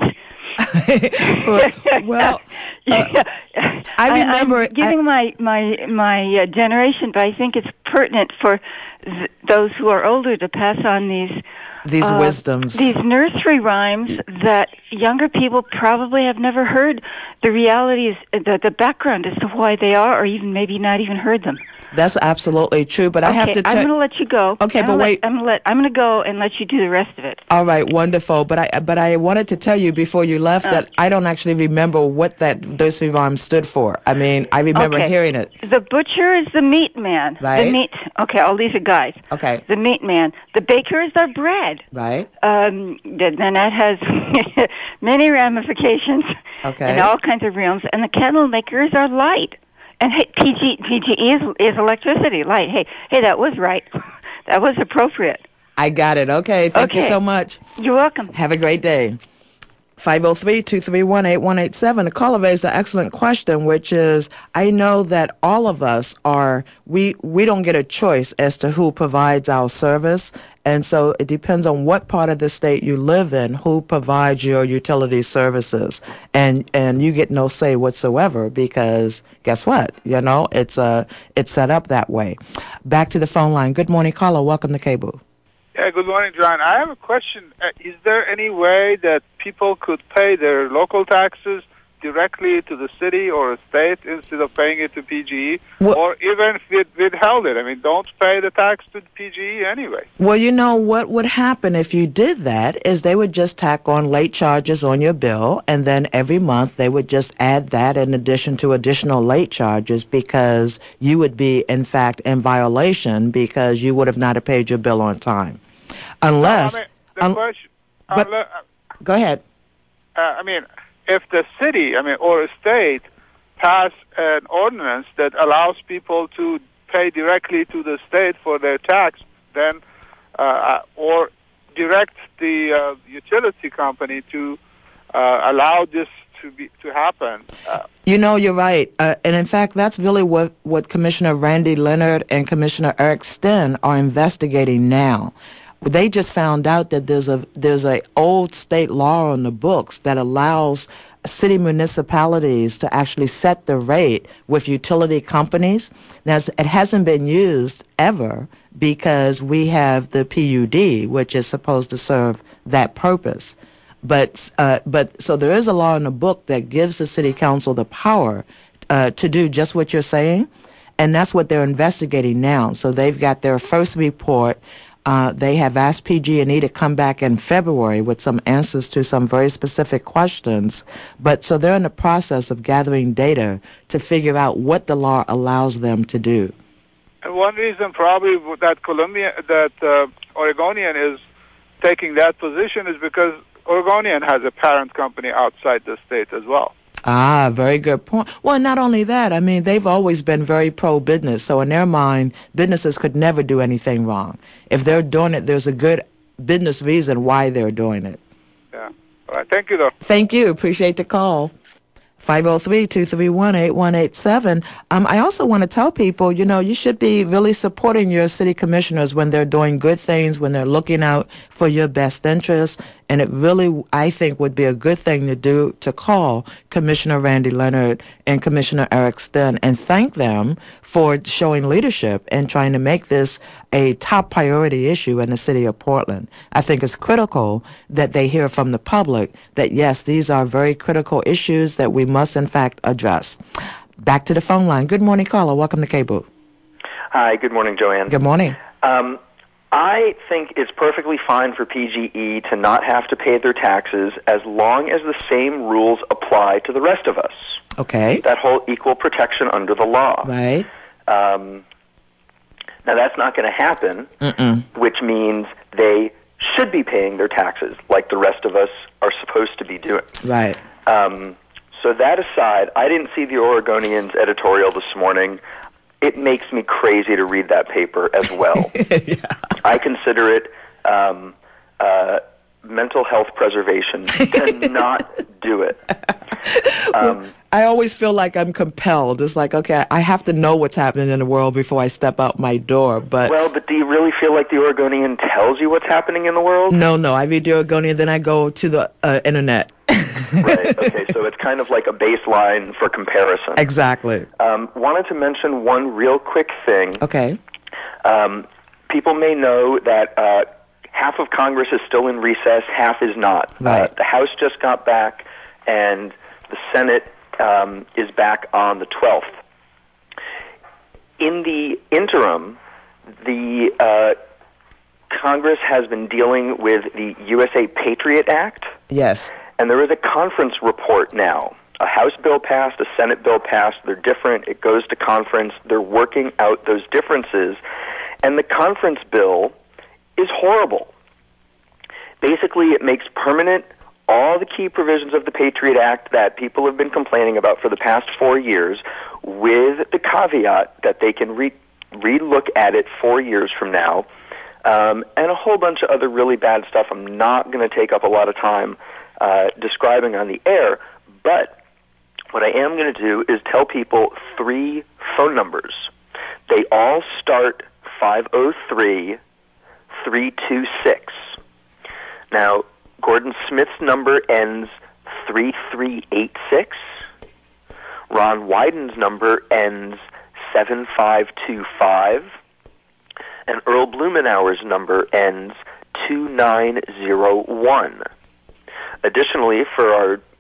well, uh, I remember I, I'm giving I, my my my uh, generation, but I think it's pertinent for th- those who are older to pass on these these uh, wisdoms, these nursery rhymes that younger people probably have never heard. The reality is the the background as to why they are, or even maybe not even heard them. That's absolutely true, but okay, I have to. Te- I'm going to let you go. Okay, I'm but let, wait. I'm going to let. I'm going to go and let you do the rest of it. All right, wonderful. But I, but I wanted to tell you before you left uh, that I don't actually remember what that nursery rhyme stood for. I mean, I remember okay. hearing it. The butcher is the meat man. Right. The meat. Okay, all these are guys. Okay. The meat man. The baker is our bread. Right. Um. Then that has many ramifications. Okay. In all kinds of realms. And the candle maker is our light. And hey, P G, P G E is, is electricity, light. Hey, hey, that was right. That was appropriate. I got it. Okay, thank okay. you so much. You're welcome. Have a great day. five oh three, two three one, eight one eight seven. The caller raised an excellent question, which is, I know that all of us are, we, we don't get a choice as to who provides our service. And so it depends on what part of the state you live in, who provides your utility services. And, and you get no say whatsoever because guess what? You know, it's, uh, it's set up that way. Back to the phone line. Good morning, caller. Welcome to Cable. Yeah, good morning, John. I have a question. Uh, is there any way that people could pay their local taxes directly to the city or a state instead of paying it to P G E, well, or even with, withheld it. I mean, don't pay the tax to P G E anyway. Well, you know what would happen if you did that is they would just tack on late charges on your bill, and then every month they would just add that in addition to additional late charges, because you would be, in fact, in violation because you would have not have paid your bill on time. Unless... No, I mean, the un- question, but, unless, go ahead. Uh, I mean, if the city, I mean, or a state pass an ordinance that allows people to pay directly to the state for their tax, then, uh, or direct the uh, utility company to uh, allow this to be to happen. Uh, you know, you're right. Uh, and in fact, that's really what, what Commissioner Randy Leonard and Commissioner Eric Stinn are investigating now. They just found out that there's a there's a old state law on the books that allows city municipalities to actually set the rate with utility companies. Now, it hasn't been used ever because we have the P U D, which is supposed to serve that purpose. But uh, but so there is a law in the book that gives the city council the power uh, to do just what you're saying, and that's what they're investigating now. So they've got their first report. Uh, they have asked P G and E to come back in February with some answers to some very specific questions. But so they're in the process of gathering data to figure out what the law allows them to do. And one reason probably that Columbia, that uh, Oregonian is taking that position is because Oregonian has a parent company outside the state as well. Ah, very good point. Well, not only that, I mean, they've always been very pro-business. So in their mind, businesses could never do anything wrong. If they're doing it, there's a good business reason why they're doing it. Yeah. All right. Thank you, though. Thank you. Appreciate the call. five oh three, two three one, eight one eight seven. Um, I also want to tell people, you know, you should be really supporting your city commissioners when they're doing good things, when they're looking out for your best interests. And it really, I think, would be a good thing to do to call Commissioner Randy Leonard and Commissioner Eric Stinn and thank them for showing leadership and trying to make this a top priority issue in the city of Portland. I think it's critical that they hear from the public that, yes, these are very critical issues that we must, in fact, address. Back to the phone line. Good morning, caller. Welcome to K-Boo. Hi. Good morning, Joanne. Good morning. Um, I think it's perfectly fine for P G E to not have to pay their taxes as long as the same rules apply to the rest of us. Okay. That whole equal protection under the law. Right. Um, now, that's not going to happen, Mm-mm. which means they should be paying their taxes like the rest of us are supposed to be doing. Right. Um, so that aside, I didn't see the Oregonian's editorial this morning. It makes me crazy to read that paper as well. Yeah. I consider it um, uh, mental health preservation to not do it. Um, well, I always feel like I'm compelled. It's like, okay, I have to know what's happening in the world before I step out my door. But well, but do you really feel like the Oregonian tells you what's happening in the world? No, no. I read the Oregonian, then I go to the uh, internet. Right. Okay. So it's kind of like a baseline for comparison. Exactly. Um, wanted to mention one real quick thing. Okay. Um, people may know that uh, half of Congress is still in recess, half is not. Right. Uh, the House just got back, and the Senate um, is back on the twelfth. In the interim, the uh, Congress has been dealing with the U S A Patriot Act. Yes. And there is a conference report now. A House bill passed, a Senate bill passed. They're different. It goes to conference. They're working out those differences. And the conference bill is horrible. Basically, it makes permanent all the key provisions of the Patriot Act that people have been complaining about for the past four years, with the caveat that they can re- re-look at it four years from now, um, and a whole bunch of other really bad stuff I'm not going to take up a lot of time uh, describing on the air. But what I am going to do is tell people three phone numbers. They all start five oh three, three two six. Now, Gordon Smith's number ends three three eight six. Ron Wyden's number ends seven five two five. And Earl Blumenauer's number ends two nine zero one. Additionally, for our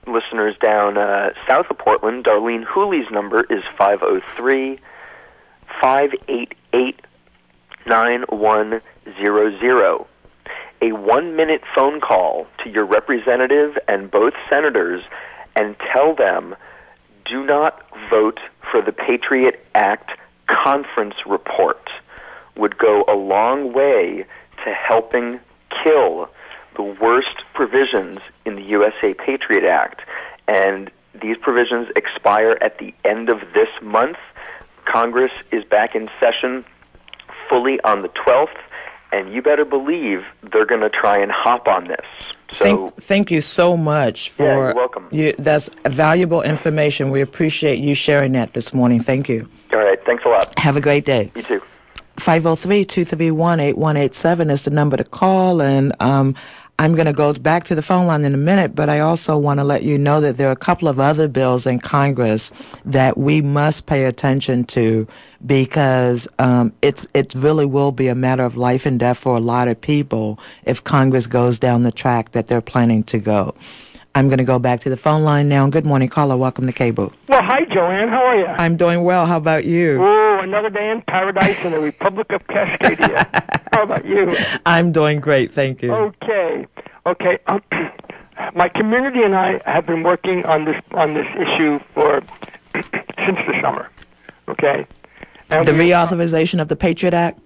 listeners down uh, south of Portland, Darlene Hooley's number is five oh three, five eight eight, nine one zero zero. A one-minute phone call to your representative and both senators and tell them, do not vote for the Patriot Act conference report, would go a long way to helping kill the worst provisions in the U S A Patriot Act. And these provisions expire at the end of this month. Congress is back in session fully on the twelfth, and you better believe they're going to try and hop on this. So, thank, thank you so much for yeah, you're welcome. You, that's valuable information. We appreciate you sharing that this morning. Thank you. All right, thanks a lot. Have a great day. You too. five oh three, two three one, eight one eight seven is the number to call, and um, I'm going to go back to the phone line in a minute, but I also want to let you know that there are a couple of other bills in Congress that we must pay attention to, because um, it's it really will be a matter of life and death for a lot of people if Congress goes down the track that they're planning to go. I'm going to go back to the phone line now. Good morning, caller. Welcome to Cable. Well, hi, Joanne. How are you? I'm doing well. How about you? Oh, another day in paradise in the Republic of Cascadia. How about you? I'm doing great. Thank you. Okay. Okay. Um, my community and I have been working on this on this issue for since the summer. Okay. And the reauthorization of the Patriot Act?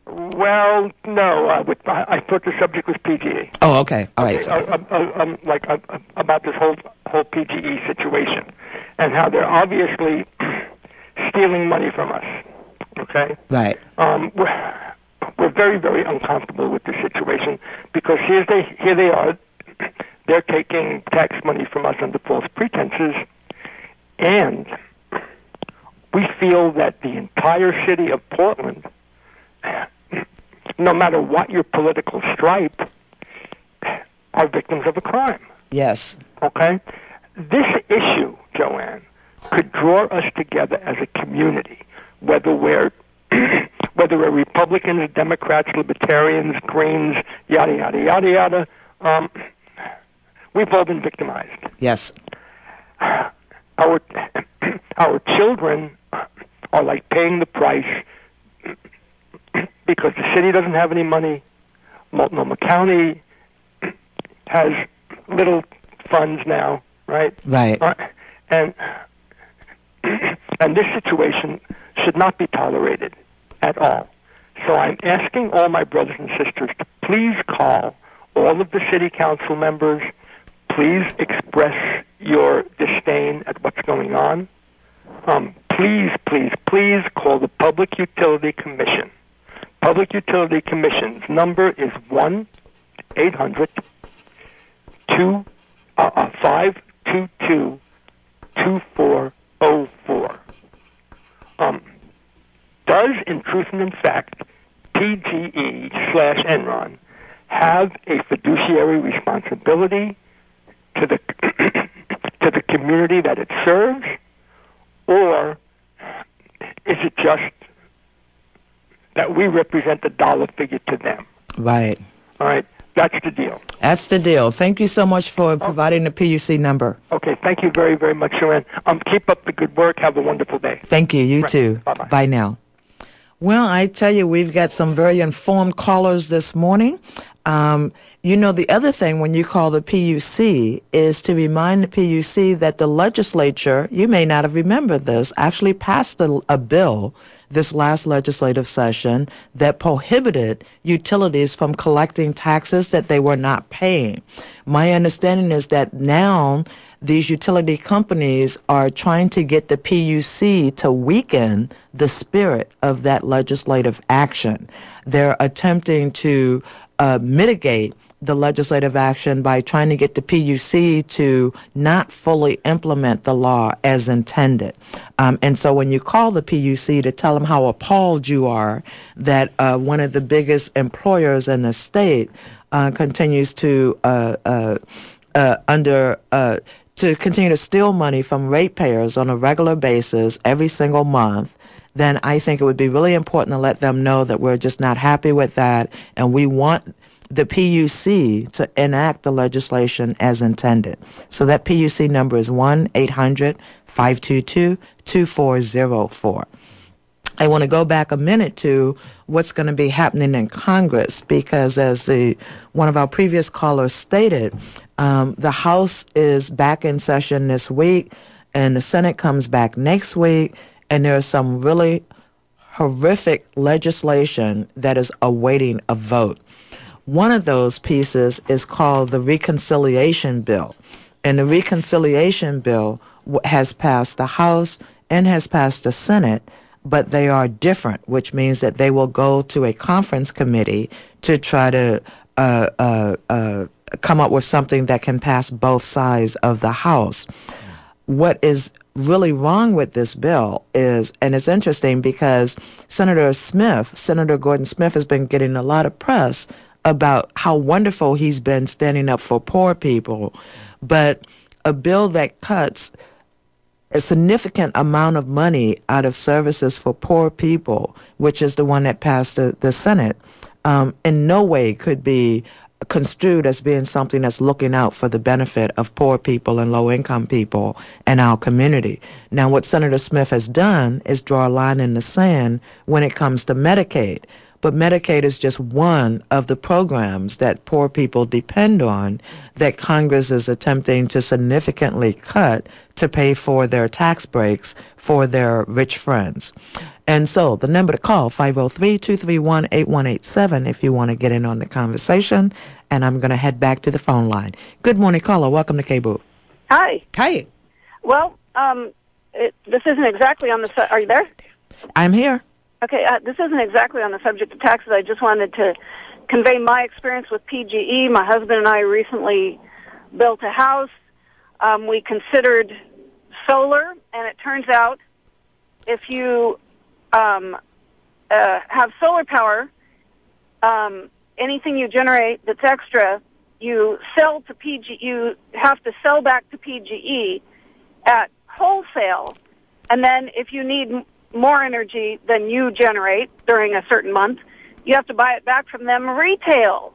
Well, no. Uh, with, I, I thought the subject was P G E. Oh, okay. All right. Okay. Uh, uh, uh, um, like uh, uh, about this whole whole P G E situation and how they're obviously stealing money from us. Okay. Right. Um, we're, we're very very uncomfortable with this situation because here they here they are, they're taking tax money from us under false pretenses, and we feel that the entire city of Portland, no matter what your political stripe, are victims of a crime. Yes. Okay? This issue, Joanne, could draw us together as a community, whether we're whether we're Republicans, Democrats, Libertarians, Greens, yada, yada, yada, yada. Um, we've all been victimized. Yes. Our, our children are like paying the price because the city doesn't have any money. Multnomah County has little funds now, right? Right. Uh, and and this situation should not be tolerated at all. So I'm asking all my brothers and sisters to please call all of the city council members. Please express your disdain at what's going on. Um, please, please, please call the Public Utility Commission. Public Utility Commission's number is one eight hundred five two two two four zero four. Um, does, in truth and in fact, P G E slash Enron have a fiduciary responsibility to the to the community that it serves, or is it just that we represent the dollar figure to them? Right. All right. That's the deal. That's the deal. Thank you so much for providing the P U C number. Okay. Thank you very, very much, Joanne. Um, keep up the good work. Have a wonderful day. Thank you. You right. too. Bye-bye. Bye now. Well, I tell you, we've got some very informed callers this morning. Um, you know, the other thing when you call the P U C is to remind the P U C that the legislature, you may not have remembered this, actually passed a, a bill this last legislative session that prohibited utilities from collecting taxes that they were not paying. My understanding is that now these utility companies are trying to get the P U C to weaken the spirit of that legislative action. They're attempting to uh, mitigate the legislative action by trying to get the P U C to not fully implement the law as intended. Um, and so when you call the P U C to tell them how appalled you are that uh, one of the biggest employers in the state uh, continues to uh, uh, uh, under uh, to continue to steal money from ratepayers on a regular basis every single month, then I think it would be really important to let them know that we're just not happy with that, and we want the P U C to enact the legislation as intended. So that P U C number is one eight hundred five two two two four zero four. I want to go back a minute to what's going to be happening in Congress, because as the one of our previous callers stated, um, the House is back in session this week, and the Senate comes back next week, and there's some really horrific legislation that is awaiting a vote. One of those pieces is called the Reconciliation Bill, and the Reconciliation Bill has passed the House and has passed the Senate, but they are different, which means that they will go to a conference committee to try to uh, uh, uh, come up with something that can pass both sides of the House. What is really wrong with this bill is, and it's interesting because Senator Smith, Senator Gordon Smith, has been getting a lot of press about how wonderful he's been standing up for poor people, but a bill that cuts a significant amount of money out of services for poor people, which is the one that passed the, the Senate, um, in no way could be construed as being something that's looking out for the benefit of poor people and low-income people in our community. Now, what Senator Smith has done is draw a line in the sand when it comes to Medicaid. But Medicaid is just one of the programs that poor people depend on that Congress is attempting to significantly cut to pay for their tax breaks for their rich friends. And so the number to call, five oh three, two three one, eight one eight seven, if you want to get in on the conversation. And I'm going to head back to the phone line. Good morning, caller. Welcome to K-Boo. Hi. Hi. Well, um, it, this isn't exactly on the... Su- are you there? I'm here. Okay, uh, this isn't exactly on the subject of taxes. I just wanted to convey my experience with P G E. My husband and I recently built a house. Um, we considered solar, and it turns out if you um, uh, have solar power, um, anything you generate that's extra, you sell to P G E. You have to sell back to P G E at wholesale, and then if you need more energy than you generate during a certain month, you have to buy it back from them retail.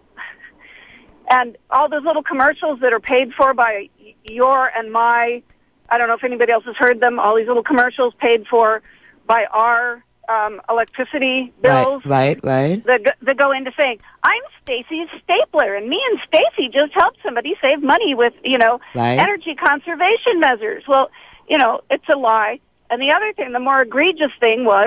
And all those little commercials that are paid for by your and my, I don't know if anybody else has heard them, all these little commercials paid for by our um, electricity bills. Right, right, right. That, that go into saying, I'm Stacy's stapler, and me and Stacy just helped somebody save money with, you know, right. energy conservation measures. Well, you know, it's a lie. And the other thing, the more egregious thing was,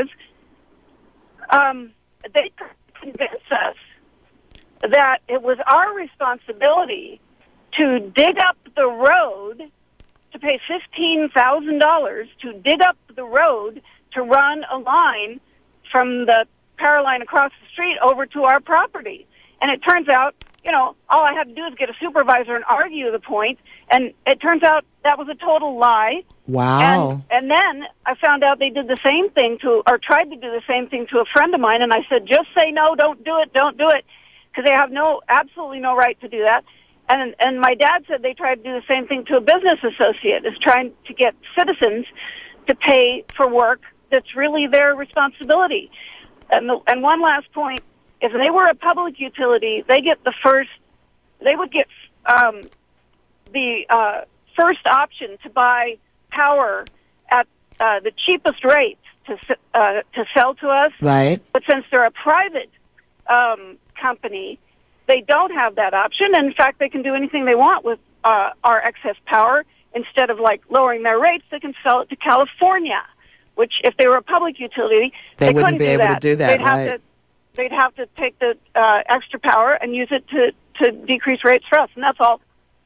um, they convinced us that it was our responsibility to dig up the road, to pay fifteen thousand dollars to dig up the road to run a line from the power line across the street over to our property. And it turns out, you know, all I had to do is get a supervisor and argue the point, and it turns out that was a total lie. Wow. And, and then I found out they did the same thing to, or tried to do the same thing to a friend of mine, and I said, just say no, don't do it, don't do it, because they have no, absolutely no right to do that. And and my dad said they tried to do the same thing to a business associate, is trying to get citizens to pay for work that's really their responsibility. And the, and one last point, if they were a public utility, they get the first, they would get um, the uh, first option to buy power at uh, the cheapest rates to uh, to sell to us. Right. But since they're a private um, company, they don't have that option. And in fact, they can do anything they want with uh, our excess power. Instead of like lowering their rates, they can sell it to California, which if they were a public utility, they, they wouldn't couldn't be do able that. to do that. They'd have right. to they'd have to take the uh, extra power and use it to, to decrease rates for us, and that's all.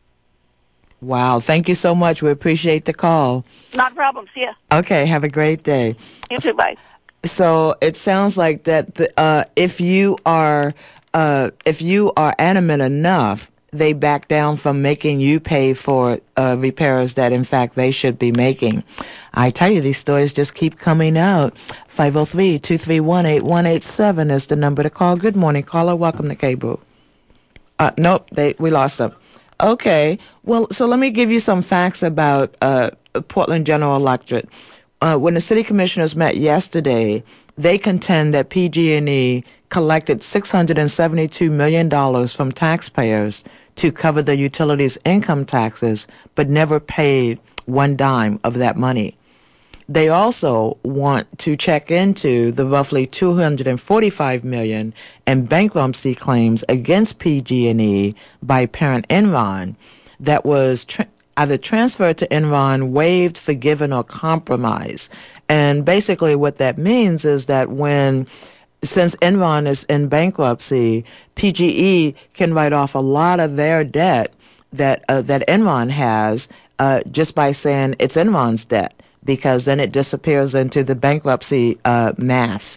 Wow, thank you so much. We appreciate the call. Not a problem. See ya. Okay, have a great day. You too, bye. So it sounds like that the, uh, if you are uh, if you are animate enough, they back down from making you pay for uh, repairs that, in fact, they should be making. I tell you, these stories just keep coming out. five oh three, two three one, eight one eight seven is the number to call. Good morning, caller. Welcome to K-Boo. Uh, nope, they, we lost them. Okay, well, so let me give you some facts about uh, Portland General Electric. Uh, when the city commissioners met yesterday, they contend that P G and E collected six hundred seventy-two million dollars from taxpayers to cover the utilities' income taxes, but never paid one dime of that money. They also want to check into the roughly two hundred forty-five million dollars in bankruptcy claims against P G and E by parent Enron that was tra- either transferred to Enron, waived, forgiven, or compromised. And basically what that means is that when, since Enron is in bankruptcy, P G E can write off a lot of their debt that uh, that Enron has uh, just by saying it's Enron's debt, because then it disappears into the bankruptcy uh, mass.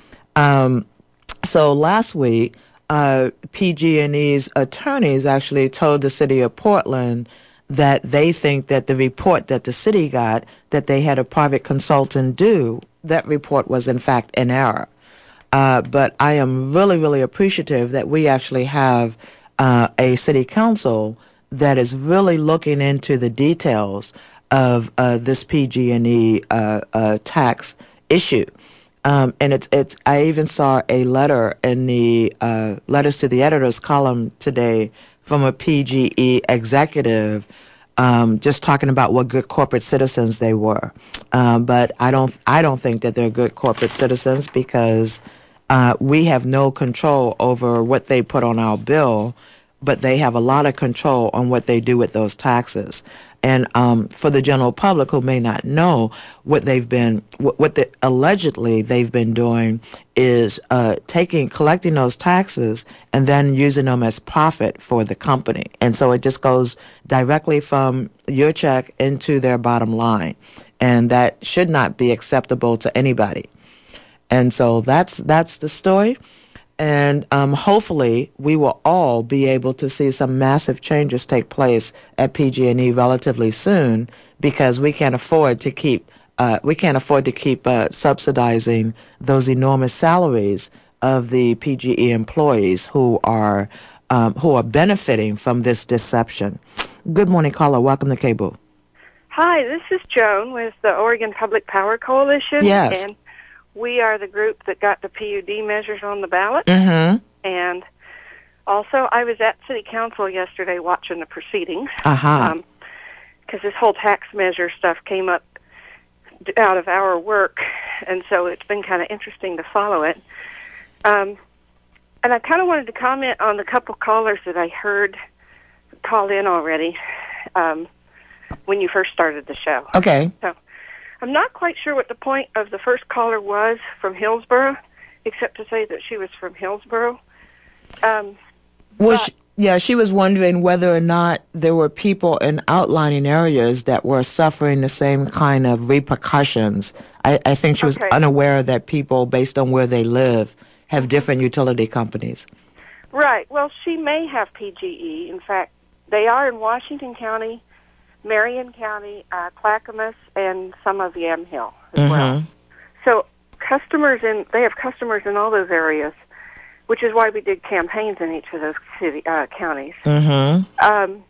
Um, so last week, uh, P G and E's attorneys actually told the city of Portland that they think that the report that the city got, that they had a private consultant do, that report was in fact in error. Uh, but I am really, really appreciative that we actually have uh, a city council that is really looking into the details of uh, this P G and E uh, uh, tax issue. Um, and it's, it's, I even saw a letter in the uh, letters to the editors column today from a P G E executive, um, just talking about what good corporate citizens they were. Um, but I don't, I don't think that they're good corporate citizens, because uh, we have no control over what they put on our bill, but they have a lot of control on what they do with those taxes. And um, for the general public who may not know, what they've been, what, what the, allegedly they've been doing is uh, taking, collecting those taxes and then using them as profit for the company. And so it just goes directly from your check into their bottom line. And that should not be acceptable to anybody. And so that's that's the story. And um, hopefully we will all be able to see some massive changes take place at P G and E relatively soon, because we can't afford to keep uh, we can't afford to keep uh, subsidizing those enormous salaries of the P G E employees who are um, who are benefiting from this deception. Good morning, caller. Welcome to Cable. Hi, this is Joan with the Oregon Public Power Coalition. Yes. And we are the group that got the P U D measures on the ballot. Mm-hmm. And also, I was at City Council yesterday watching the proceedings. Uh-huh. Because um, this whole tax measure stuff came up out of our work, and so it's been kind of interesting to follow it. Um, and I kind of wanted to comment on the couple callers that I heard call in already um, when you first started the show. Okay. So I'm not quite sure what the point of the first caller was from Hillsborough, except to say that she was from Hillsborough. Um, well, she, yeah, she was wondering whether or not there were people in outlying areas that were suffering the same kind of repercussions. I, I think she was Okay. unaware that people, based on where they live, have different utility companies. Right. Well, she may have P G E. In fact, they are in Washington County, Marion County, uh, Clackamas, and some of Yamhill as Mm-hmm. well. So customers in they have customers in all those areas, which is why we did campaigns in each of those city uh, counties. Mm-hmm. Um,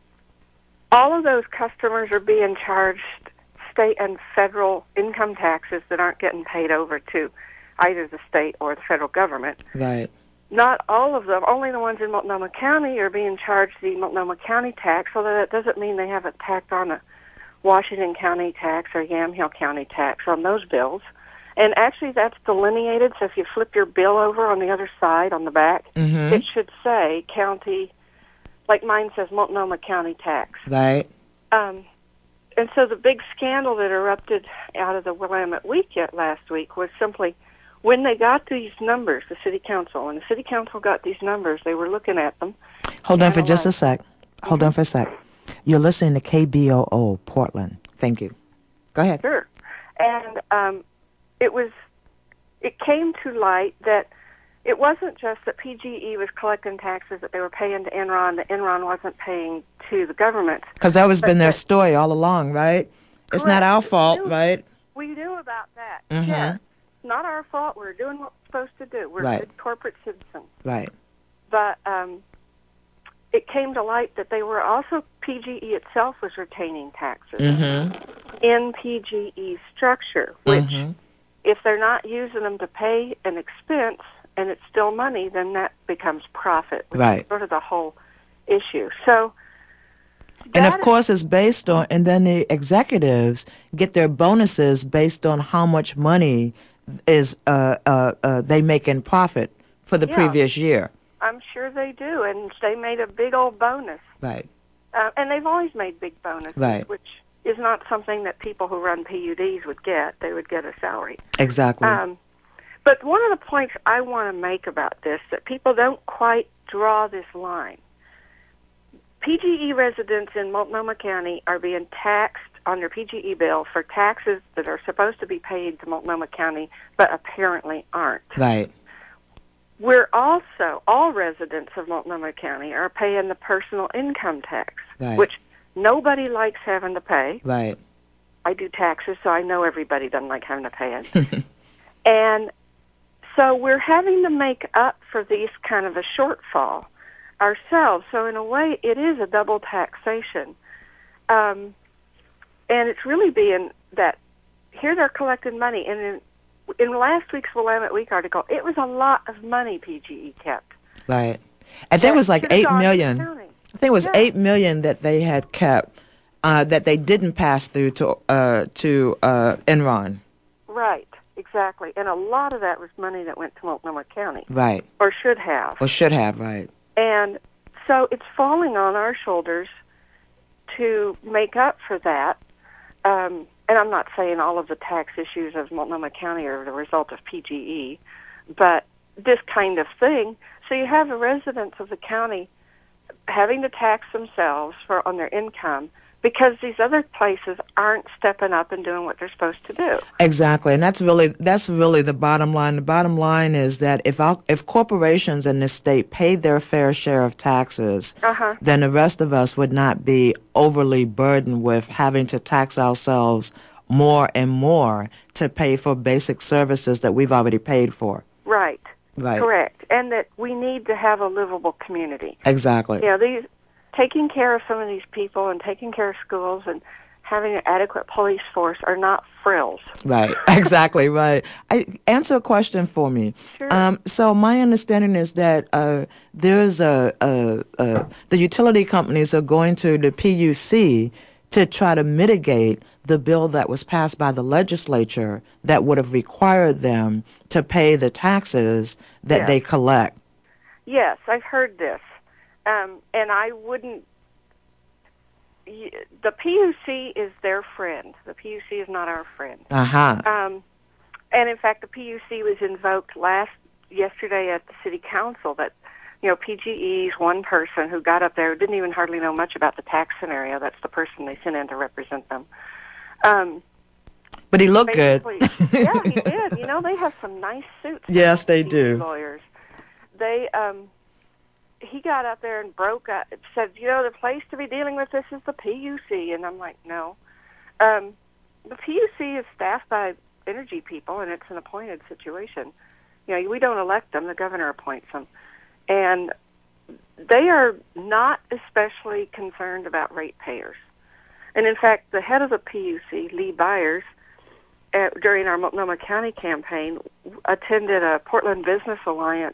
all of those customers are being charged state and federal income taxes that aren't getting paid over to either the state or the federal government. Right. Not all of them, only the ones in Multnomah County are being charged the Multnomah County tax, although that doesn't mean they haven't tacked on a Washington County tax or Yamhill County tax on those bills. And actually that's delineated, so if you flip your bill over on the other side, on the back, Mm-hmm. it should say county, like mine says Multnomah County tax. Right. Um, and so the big scandal that erupted out of the Willamette Weekend last week was simply when they got these numbers, the city council, when the city council got these numbers, they were looking at them. Hold on for just a sec. Hold on for a sec. You're listening to K B O O Portland. Thank you. Go ahead. Sure. And um, it was, it came to light that it wasn't just that P G E was collecting taxes that they were paying to Enron, that Enron wasn't paying to the government. Because that has But been their that- story all along, right? It's not Correct. our fault, We knew- right? We knew about that. Mhm. Yeah. It's not our fault. We're doing what we're supposed to do. We're Right. good corporate citizens. Right. But um, it came to light that they were also, P G E itself was retaining taxes Mm-hmm. in P G E's structure, which Mm-hmm. if they're not using them to pay an expense and it's still money, then that becomes profit, which Right. is sort of the whole issue. So, And of course, it's based on, and then the executives get their bonuses based on how much money is uh, uh, uh, they make in profit for the Yeah. previous year. I'm sure they do, and they made a big old bonus. Right. Uh, and they've always made big bonuses, Right. which is not something that people who run P U Ds would get. They would get a salary. Exactly. Um, but one of the points I want to make about this, that people don't quite draw this line. P G E residents in Multnomah County are being taxed on their P G E bill for taxes that are supposed to be paid to Multnomah County, but apparently aren't. Right. We're also, all residents of Multnomah County are paying the personal income tax, Right. which nobody likes having to pay. Right. I do taxes, so I know everybody doesn't like having to pay it. And so we're having to make up for these kind of a shortfall ourselves. So in a way, it is a double taxation. Um, and it's really being that here they're collecting money. And in, in last week's Willamette Week article, it was a lot of money P G E kept. Right. I think it was like That eight should've gone to the million. county. I think it was Yeah. eight million that they had kept uh, that they didn't pass through to uh, to uh, Enron. Right, exactly. And a lot of that was money that went to Multnomah County. Right. Or should have. Or should have. Right. And so it's falling on our shoulders to make up for that. Um, and I'm not saying all of the tax issues of Multnomah County are the result of P G E, but this kind of thing. So you have the residents of the county having to tax themselves for on their income because these other places aren't stepping up and doing what they're supposed to do. Exactly, and that's really that's really the bottom line. The bottom line is that if our, if corporations in this state paid their fair share of taxes, Uh-huh. then the rest of us would not be overly burdened with having to tax ourselves more and more to pay for basic services that we've already paid for. Right. Right. Correct. And that we need to have a livable community. Exactly. You know, these taking care of some of these people and taking care of schools and having an adequate police force are not frills. Right, exactly, right. I, answer a question for me. Sure. Um, so my understanding is that uh, there's a, a, a the utility companies are going to the P U C to try to mitigate the bill that was passed by the legislature that would have required them to pay the taxes that Yes. they collect. Yes, I've heard this. Um, and I wouldn't... y- The P U C is their friend. The P U C is not our friend. Uh-huh. Um, and in fact, the P U C was invoked last yesterday at the city council that, you know, P G E's one person who got up there didn't even hardly know much about the tax scenario. That's the person they sent in to represent them. Um, But he looked good. basically- yeah, he did. You know, they have some nice suits. Yes, they P G do. Lawyers. They, um, he got up there and broke up, said, you know, the place to be dealing with this is the P U C. And I'm like, no. Um, the P U C is staffed by energy people, and it's an appointed situation. You know, we don't elect them. The governor appoints them. And they are not especially concerned about ratepayers. And in fact, the head of the P U C, Lee Byers, uh, during our Multnomah County campaign, attended a Portland Business Alliance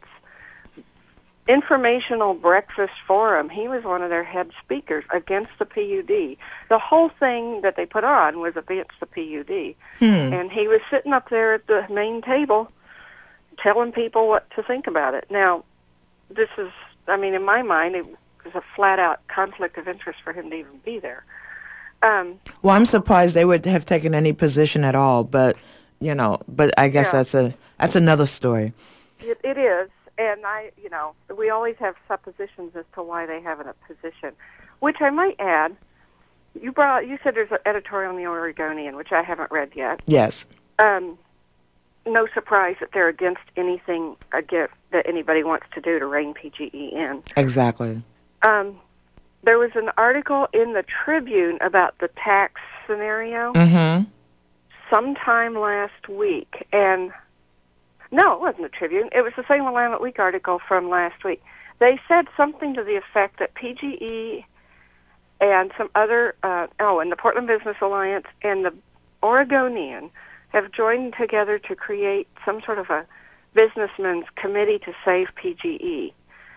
informational breakfast forum. He was one of their head speakers against the P U D. The whole thing that they put on was against the P U D. Hmm. And he was sitting up there at the main table telling people what to think about it. Now, this is, I mean, in my mind, it was a flat-out conflict of interest for him to even be there. Um, Well, I'm surprised they would have taken any position at all, but, you know, but I guess Yeah. that's a that's another story. It, it is, and I, you know, we always have suppositions as to why they have in a position. Which I might add, you brought, you said there's an editorial in the Oregonian, which I haven't read yet. Yes. Um, no surprise that they're against anything against, that anybody wants to do to rein P G E in. Exactly. Um, there was an article in the Tribune about the tax scenario Mm-hmm. sometime last week, and no, it wasn't the Tribune. It was the same Willamette Week article from last week. They said something to the effect that P G E and some other, uh, oh, and the Portland Business Alliance and the Oregonian have joined together to create some sort of a businessmen's committee to save P G E.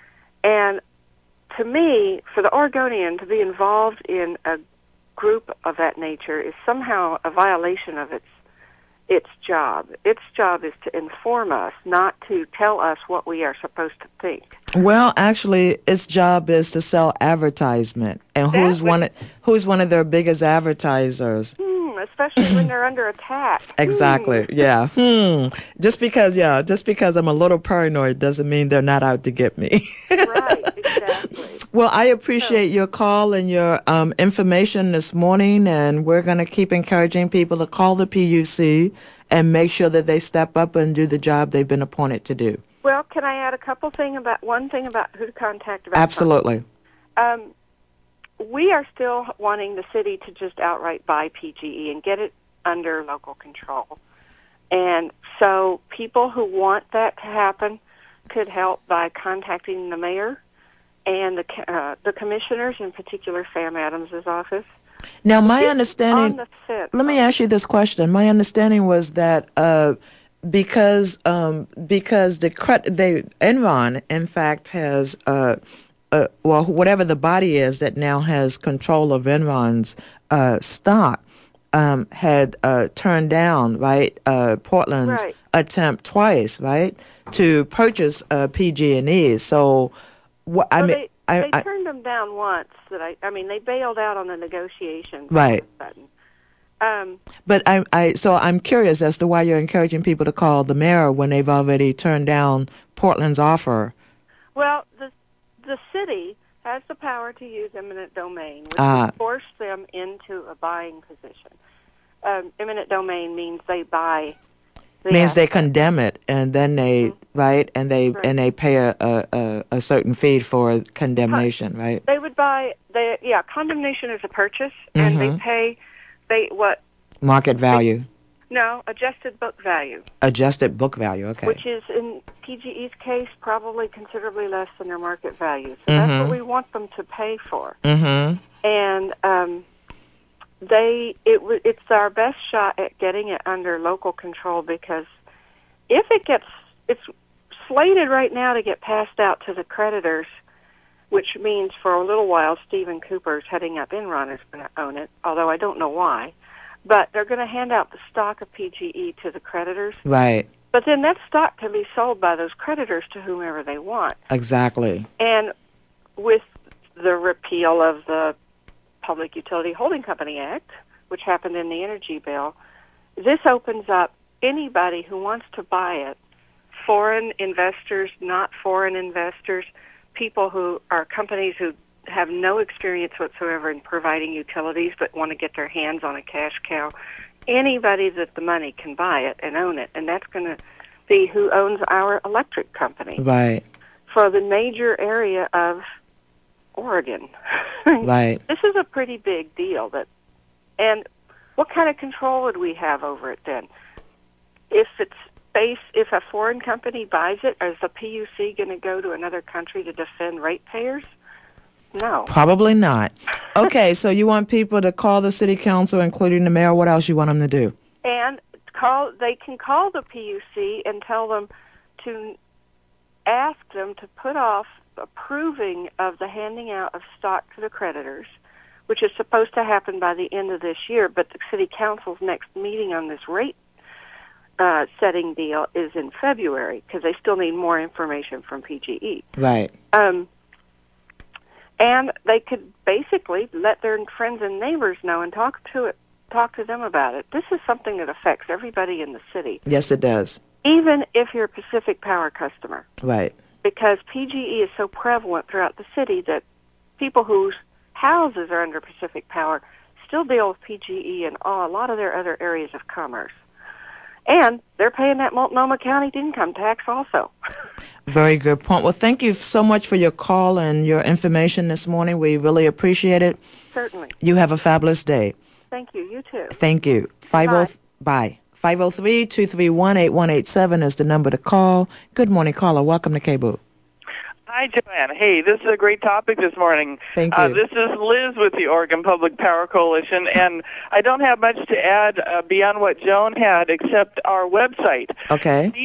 And to me, for the Oregonian to be involved in a group of that nature is somehow a violation of its its job. Its job is to inform us, not to tell us what we are supposed to think. Well, actually, its job is to sell advertisement. And who's one of, who's one of their biggest advertisers? Hmm, especially when they're under attack. Exactly. Hmm. Yeah. Hmm. Just because, yeah, just because I'm a little paranoid doesn't mean they're not out to get me. Right, exactly. Well, I appreciate your call and your um, information this morning, and we're going to keep encouraging people to call the P U C and make sure that they step up and do the job they've been appointed to do. Well, can I add a couple thing about one thing about who to contact about Absolutely. Um, we are still wanting the city to just outright buy P G E and get it under local control. And so people who want that to happen could help by contacting the mayor and the uh, the commissioners, in particular Sam Adams' office. Now, my It's understanding, on the fence. let me ask you this question. My understanding was that uh, because um, because the cre- they Enron, in fact, has uh, uh, well, whatever the body is that now has control of Enron's uh, stock, um, had uh, turned down right uh, Portland's Right. attempt twice, right, to purchase uh, P G and E. So, what I Well, mean, they, I, they I turned them down once. That I, I mean, they bailed out on the negotiations. Right. All of a sudden. Um, But I, I, so I'm curious as to why you're encouraging people to call the mayor when they've already turned down Portland's offer. well, the the city has the power to use eminent domain, which Ah. would force them into a buying position. Um, eminent domain means they buy. The Means they asset. condemn it, and then they right, and they Right. and they pay a, a, a, a certain fee for condemnation, right? They would buy. They yeah, condemnation is a purchase, and they Mhm. pay. They what? Market value, No, adjusted book value, adjusted book value. Okay. which is in P G E's case probably considerably less than their market value. So that's Mhm. what we want them to pay for. Mm-hmm. And um, they it w- it's our best shot at getting it under local control, because if it gets it's slated right now to get passed out to the creditors, which means for a little while Stephen Cooper's heading up Enron is going to own it, although I don't know why. But they're going to hand out the stock of P G E to the creditors. Right. But then that stock can be sold by those creditors to whomever they want. Exactly. And with the repeal of the Public Utility Holding Company Act, which happened in the energy bill, this opens up anybody who wants to buy it, foreign investors, not foreign investors, people who are companies who have no experience whatsoever in providing utilities but want to get their hands on a cash cow. Anybody that the money can buy it and own it, and that's going to be who owns our electric company Right. for the major area of Oregon. Right. This is a pretty big deal. That, and what kind of control would we have over it then? If it's based, if a foreign company buys it, is the P U C going to go to another country to defend ratepayers? No. Probably not. Okay, so you want people to call the city council, including the mayor. What else you want them to do? And call. They can call the P U C and tell them to ask them to put off approving of the handing out of stock to the creditors, which is supposed to happen by the end of this year. But the city council's next meeting on this rate uh, setting deal is in February, because they still need more information from P G E. Right. Um, and they could basically let their friends and neighbors know and talk to it, talk to them about it. This is something that affects everybody in the city, Yes, it does. even if you're a Pacific Power customer, Right. because P G E is so prevalent throughout the city that people whose houses are under Pacific Power still deal with P G E in all, a lot of their other areas of commerce. And they're paying that Multnomah County income tax also. Very good point. Well, thank you so much for your call and your information this morning. We really appreciate it. Certainly. You have a fabulous day. Thank you. You too. Thank you. Five oh bye. five oh three, two three one, eight one eight seven is the number to call. Good morning, caller. Welcome to K B O O. Hi, Joanne. Hey, this is a great topic this morning. Thank Uh, you. this is Liz with the Oregon Public Power Coalition, and I don't have much to add uh, beyond what Joan had, except our website. Okay. Keep,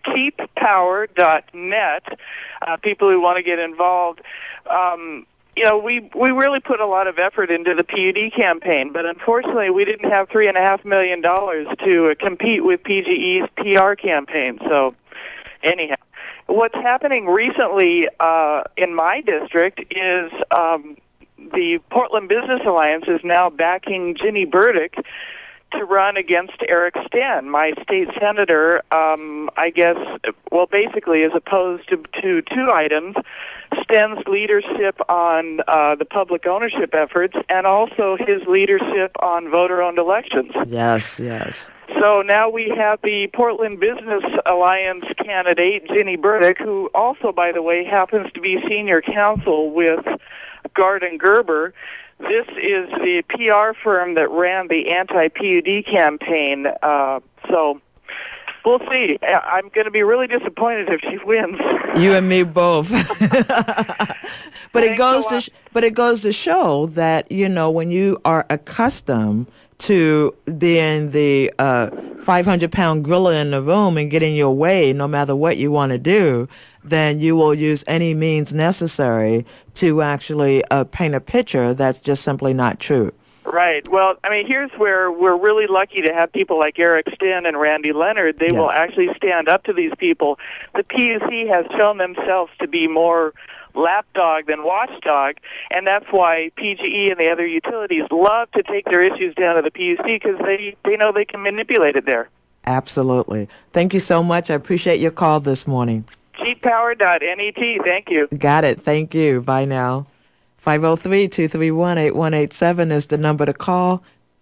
keep power dot net. Uh, people who want to get involved. Um, you know, we we really put a lot of effort into the P U D campaign, but unfortunately, we didn't have three and a half million dollars to uh, compete with P G E's P R campaign. So, anyhow, what's happening recently uh, in my district is um, the Portland Business Alliance is now backing Ginny Burdick to run against Eric Sten, my state senator. Um, I guess, well, basically, as opposed to, to two items, Sten's leadership on uh, the public ownership efforts and also his leadership on voter-owned elections. Yes, yes. So now we have the Portland Business Alliance candidate, Ginny Burdick, who also, by the way, happens to be senior counsel with Gardner Gerber. This is the P R firm that ran the anti-P U D campaign. Uh, so we'll see. I'm going to be really disappointed if she wins. You and me both. But it goes to sh- but it goes to show that, you know, when you are accustomed to being the uh, five hundred pound gorilla in the room and getting your way no matter what you want to do, then you will use any means necessary to actually uh, paint a picture that's just simply not true. Right. Well, I mean, here's where we're really lucky to have people like Eric Sten and Randy Leonard. They yes. will actually stand up to these people. The P U C has shown themselves to be more lapdog than watchdog, and that's why P G E and the other utilities love to take their issues down to the P U C because they, they know they can manipulate it there. Absolutely. Thank you so much. I appreciate your call this morning. cheap power dot net. Thank you. Got it. Thank you. Bye now. five oh three, two three one, eight one eight seven is the number to call.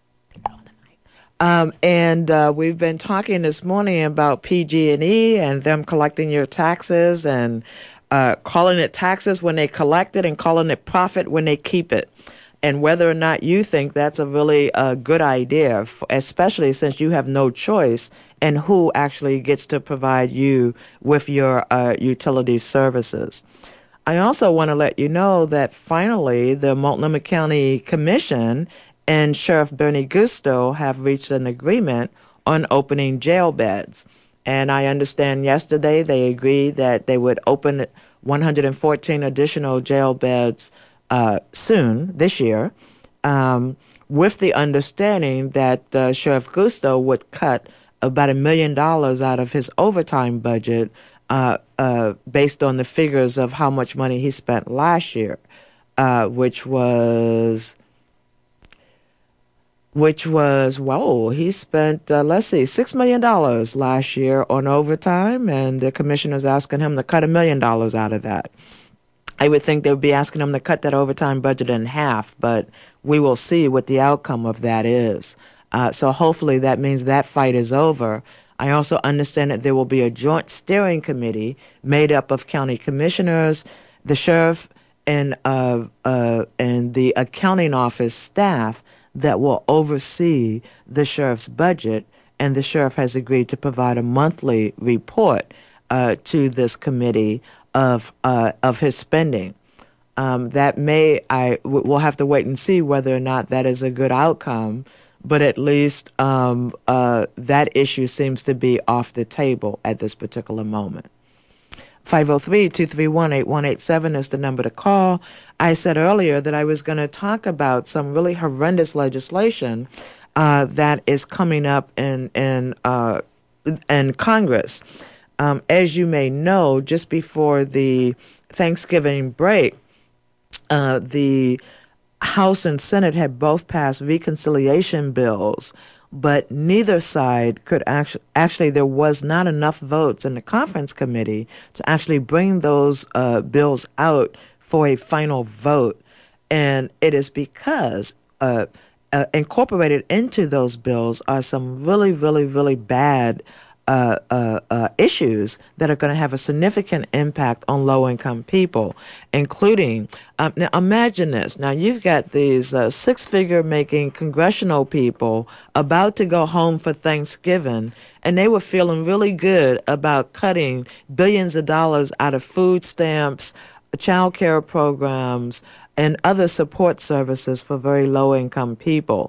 Um, and uh, we've been talking this morning about P G and E and them collecting your taxes and uh, calling it taxes when they collect it and calling it profit when they keep it. And whether or not you think that's a really uh, good idea, especially since you have no choice in who actually gets to provide you with your uh, utility services. I also want to let you know that finally the Multnomah County Commission and Sheriff Bernie Gusto have reached an agreement on opening jail beds. And I understand yesterday they agreed that they would open one hundred fourteen additional jail beds uh, soon, this year, um, with the understanding that uh, Sheriff Gusto would cut about a million dollars out of his overtime budget uh, uh, based on the figures of how much money he spent last year, uh, which was... which was, whoa, he spent, uh, let's see, six million dollars last year on overtime, and the commissioner's asking him to cut a million dollars out of that. I would think they would be asking him to cut that overtime budget in half, but we will see what the outcome of that is. Uh, so hopefully that means that fight is over. I also understand that there will be a joint steering committee made up of county commissioners, the sheriff, and, uh, uh, and the accounting office staff that will oversee the sheriff's budget, and the sheriff has agreed to provide a monthly report uh, to this committee of uh, of his spending. Um, that may I we'll have to wait and see whether or not that is a good outcome, but at least um, uh, that issue seems to be off the table at this particular moment. five oh three, two three one, eight one eight seven is the number to call. I said earlier that I was going to talk about some really horrendous legislation uh, that is coming up in in uh, in Congress. Um, as you may know, just before the Thanksgiving break, uh, the House and Senate had both passed reconciliation bills, but neither side could actually, actually there was not enough votes in the conference committee to actually bring those uh, bills out for a final vote. And it is because uh, uh, incorporated into those bills are some really, really, really bad Uh, uh, uh, issues that are going to have a significant impact on low-income people, including, um, now imagine this. Now, you've got these uh, six-figure making congressional people about to go home for Thanksgiving, and they were feeling really good about cutting billions of dollars out of food stamps, child care programs, and other support services for very low-income people.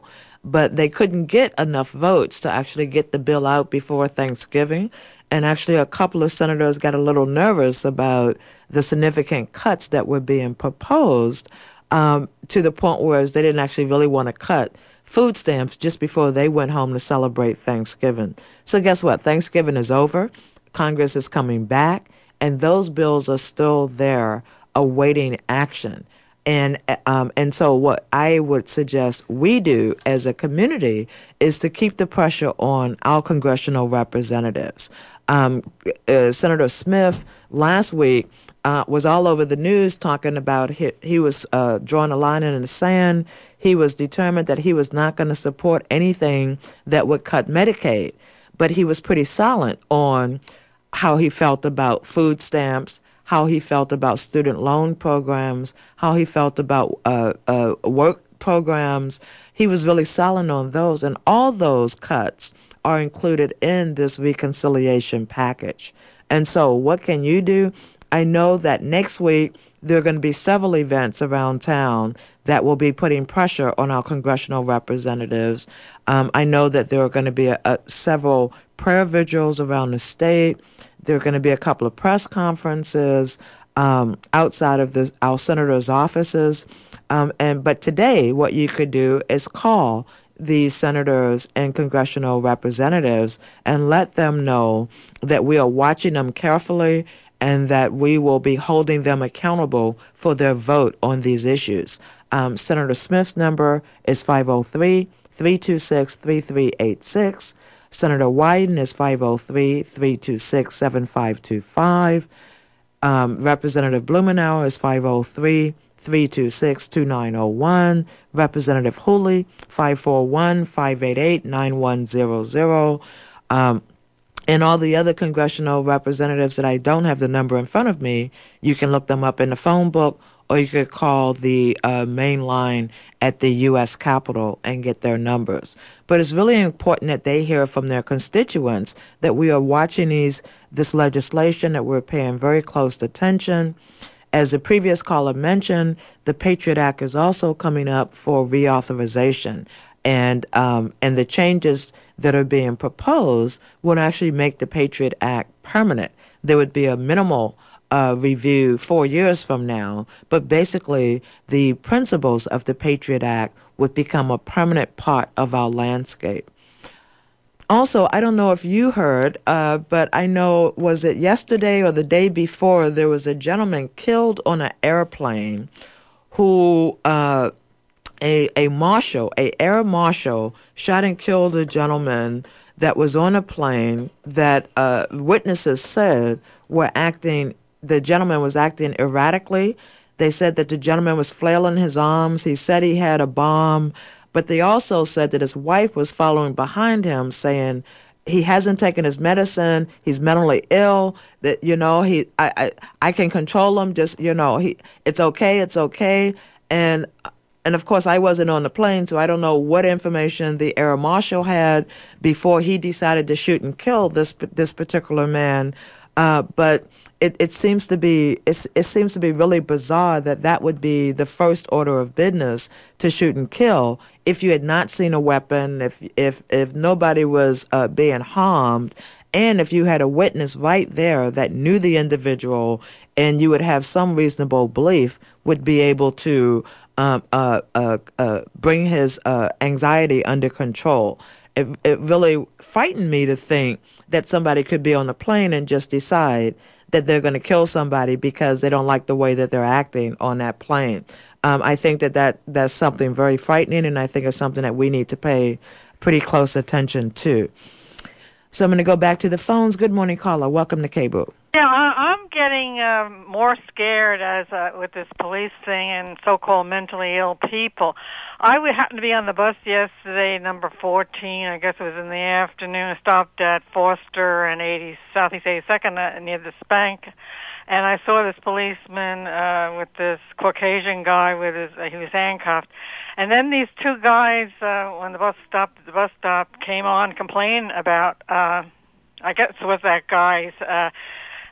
but they couldn't get enough votes to actually get the bill out before Thanksgiving. And actually, a couple of senators got a little nervous about the significant cuts that were being proposed, um, to the point where they didn't actually really want to cut food stamps just before they went home to celebrate Thanksgiving. So guess what? Thanksgiving is over. Congress is coming back, and those bills are still there awaiting action. And um, and so what I would suggest we do as a community is to keep the pressure on our congressional representatives. Um, uh, Senator Smith last week uh, was all over the news talking about he, he was uh, drawing a line in the sand. He was determined that he was not going to support anything that would cut Medicaid. But he was pretty silent on how he felt about food stamps, how he felt about student loan programs, how he felt about uh, uh, work programs. He was really silent on those, and all those cuts are included in this reconciliation package. And so what can you do? I know that next week there are going to be several events around town that will be putting pressure on our congressional representatives. Um, I know that there are going to be a, a, several prayer vigils around the state. There are going to be a couple of press conferences um, outside of the, our senators' offices. Um, and but today, what you could do is call these senators and congressional representatives and let them know that we are watching them carefully and that we will be holding them accountable for their vote on these issues. Um, Senator Smith's number is five oh three, three two six, three three eight six. Senator Wyden is five oh three, three two six, seven five two five. Um, Representative Blumenauer is five oh three, three two six, two nine oh one. Representative Hooley, five four one, five eight eight, nine one zero zero. Um, and all the other congressional representatives that I don't have the number in front of me, you can look them up in the phone book, or you could call the uh, main line at the U S Capitol and get their numbers. But it's really important that they hear from their constituents that we are watching these this legislation, that we're paying very close attention. As the previous caller mentioned, the Patriot Act is also coming up for reauthorization. And um, and the changes that are being proposed would actually make the Patriot Act permanent. There would be a minimal uh, review four years from now, but basically the principles of the Patriot Act would become a permanent part of our landscape. Also, I don't know if you heard, uh, but I know, was it yesterday or the day before, there was a gentleman killed on an airplane who... Uh, A, a marshal, a air marshal, shot and killed a gentleman that was on a plane that uh, witnesses said were acting, the gentleman was acting erratically. They said that the gentleman was flailing his arms. He said he had a bomb, but they also said that his wife was following behind him saying he hasn't taken his medicine, he's mentally ill, that, you know, he, I, I, I can control him, just, you know, he, it's okay, it's okay. And And of course, I wasn't on the plane, so I don't know what information the air marshal had before he decided to shoot and kill this this particular man. Uh, but it, it seems to be it's, it seems to be really bizarre that that would be the first order of business, to shoot and kill, if you had not seen a weapon, if if if nobody was uh, being harmed, and if you had a witness right there that knew the individual, and you would have some reasonable belief would be able to Um, uh, uh, uh, bring his uh, anxiety under control. It, it really frightened me to think that somebody could be on a plane and just decide that they're going to kill somebody because they don't like the way that they're acting on that plane. Um, I think that, that that's something very frightening, and I think it's something that we need to pay pretty close attention to. So I'm going to go back to the phones. Good morning, caller. Welcome to K B O O. Yeah, I'm getting um, more scared as uh, with this police thing and so-called mentally ill people. I would happen to be on the bus yesterday, number fourteen. I guess it was in the afternoon. I stopped at Foster and eighty Southeast eighty-second uh, near the Spank, and I saw this policeman uh, with this Caucasian guy with his. Uh, he was handcuffed, and then these two guys, uh, when the bus stopped, the bus stop came on complaining about. Uh, I guess it was that guy's. Uh,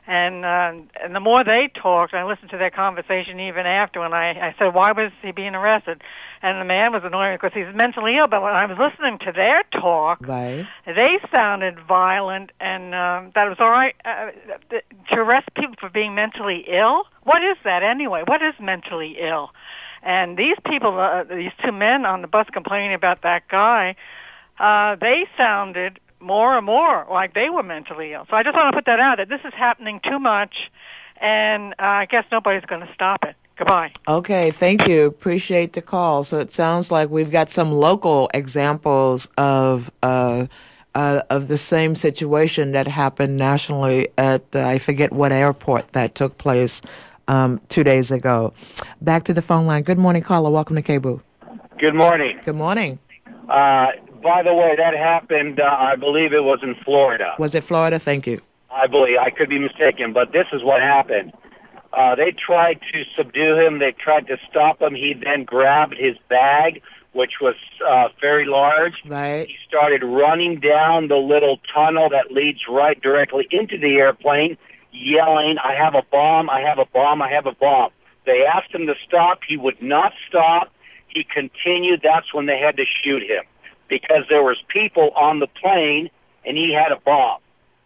And uh, and the more they talked, I listened to their conversation even after, when I, I said, why was he being arrested? And the man was annoying because he's mentally ill. But when I was listening to their talk, right. they sounded violent, and um, that it was all right uh, to arrest people for being mentally ill. What is that anyway? What is mentally ill? And these people, uh, these two men on the bus complaining about that guy, uh, they sounded more and more like they were mentally ill. So I just want to put that out, that this is happening too much, and uh, I guess nobody's going to stop it. Goodbye. Okay, thank you. Appreciate the call. So it sounds like we've got some local examples of uh, uh, of the same situation that happened nationally at, uh, I forget what airport that took place um, two days ago. Back to the phone line. Good morning, caller. Welcome to K B O O. Good morning. Good morning. Uh, by the way, that happened, uh, I believe it was in Florida. Was it Florida? Thank you. I believe. I could be mistaken, but this is what happened. Uh, they tried to subdue him. They tried to stop him. He then grabbed his bag, which was uh, very large. Right. He started running down the little tunnel that leads right directly into the airplane, yelling, I have a bomb, I have a bomb, I have a bomb. They asked him to stop. He would not stop. He continued. That's when they had to shoot him, because there was people on the plane, and he had a bomb.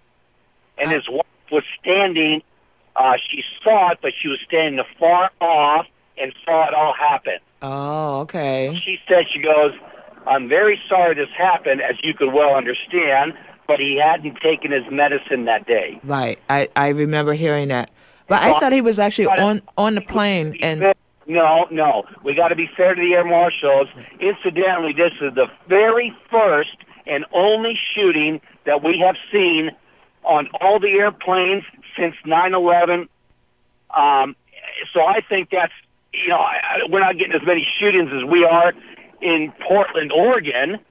And his wife was standing. Uh, she saw it, but she was standing far off and saw it all happen. Oh, okay. She said, she goes, I'm very sorry this happened, as you could well understand, but he hadn't taken his medicine that day. Right. I, I remember hearing that. But I thought he was actually on, on the plane. and. No, no. We got to be fair to the air marshals. Incidentally, this is the very first and only shooting that we have seen on all the airplanes since nine eleven. Um, so I think that's, you know, I, I, we're not getting as many shootings as we are in Portland, Oregon.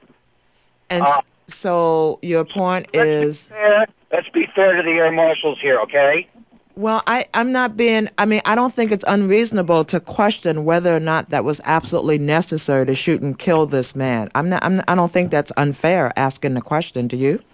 And uh, so your point let's is... Be fair, let's be fair to the air marshals here, okay? Well, I, I'm not being, I mean, I don't think it's unreasonable to question whether or not that was absolutely necessary to shoot and kill this man. I'm not, I'm, I don't think that's unfair asking the question, do you?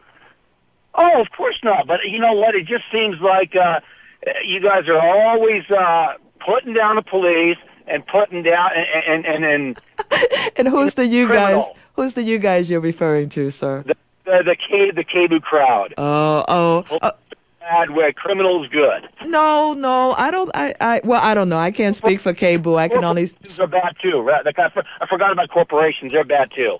Oh, of course not. But you know what? It just seems like uh, you guys are always uh, putting down the police and putting down, and, and, and, and and who's the you criminal. guys, who's the you guys you're referring to, sir? The, the, the, K, the K B O O crowd. Oh, oh. Uh, Bad where criminals good. No, no, I don't. I, I, well, I don't know. I can't speak for K B O O. I can only. Corporations are bad too. Right? Like I, I forgot about corporations. They're bad too.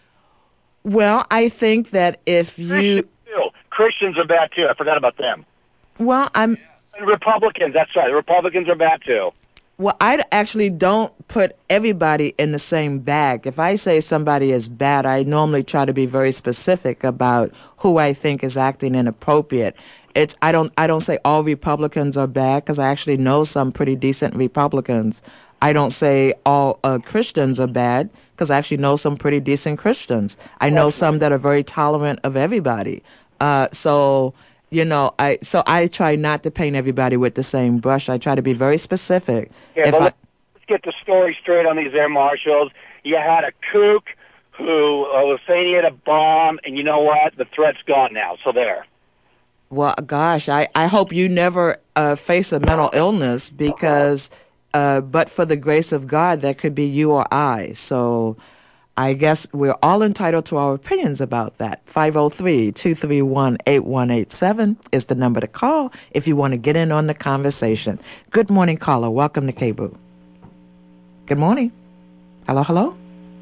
Well, I think that if you Christians, too. Christians are bad too. I forgot about them. Well, I'm. And Republicans. That's right. The Republicans are bad too. Well, I actually don't put everybody in the same bag. If I say somebody is bad, I normally try to be very specific about who I think is acting inappropriate. It's I don't I don't say all Republicans are bad, because I actually know some pretty decent Republicans. I don't say all uh, Christians are bad, because I actually know some pretty decent Christians. I know some that are very tolerant of everybody. Uh, so you know, I so I try not to paint everybody with the same brush. I try to be very specific. Yeah, if but I, let's get the story straight on these air marshals. You had a kook who uh, was saying he had a bomb, and you know what? The threat's gone now. So there. Well, gosh, I, I hope you never uh, face a mental illness, because uh, but for the grace of God, that could be you or I. So I guess we're all entitled to our opinions about that. five oh three, two three one, eight one eight seven is the number to call if you want to get in on the conversation. Good morning, caller. Welcome to K B O O. Good morning. Hello, hello?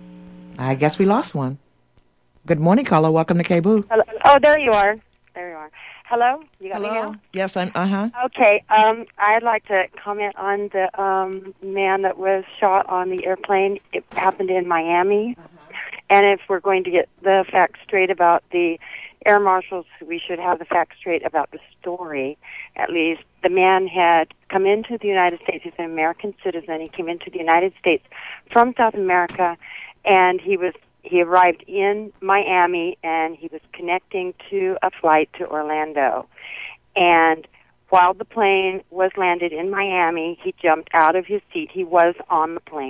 I guess we lost one. Good morning, caller. Welcome to K B O O. Hello. Oh, there you are. There you are. Hello? You got Hello? me now? Yes, I'm, uh-huh. Okay, um, I'd like to comment on the um, man that was shot on the airplane. It happened in Miami. Uh-huh. And if we're going to get the facts straight about the air marshals, we should have the facts straight about the story, at least. The man had come into the United States. He's an American citizen. He came into the United States from South America, and he was He arrived in Miami, and he was connecting to a flight to Orlando. And while the plane was landed in Miami, he jumped out of his seat. He was on the plane,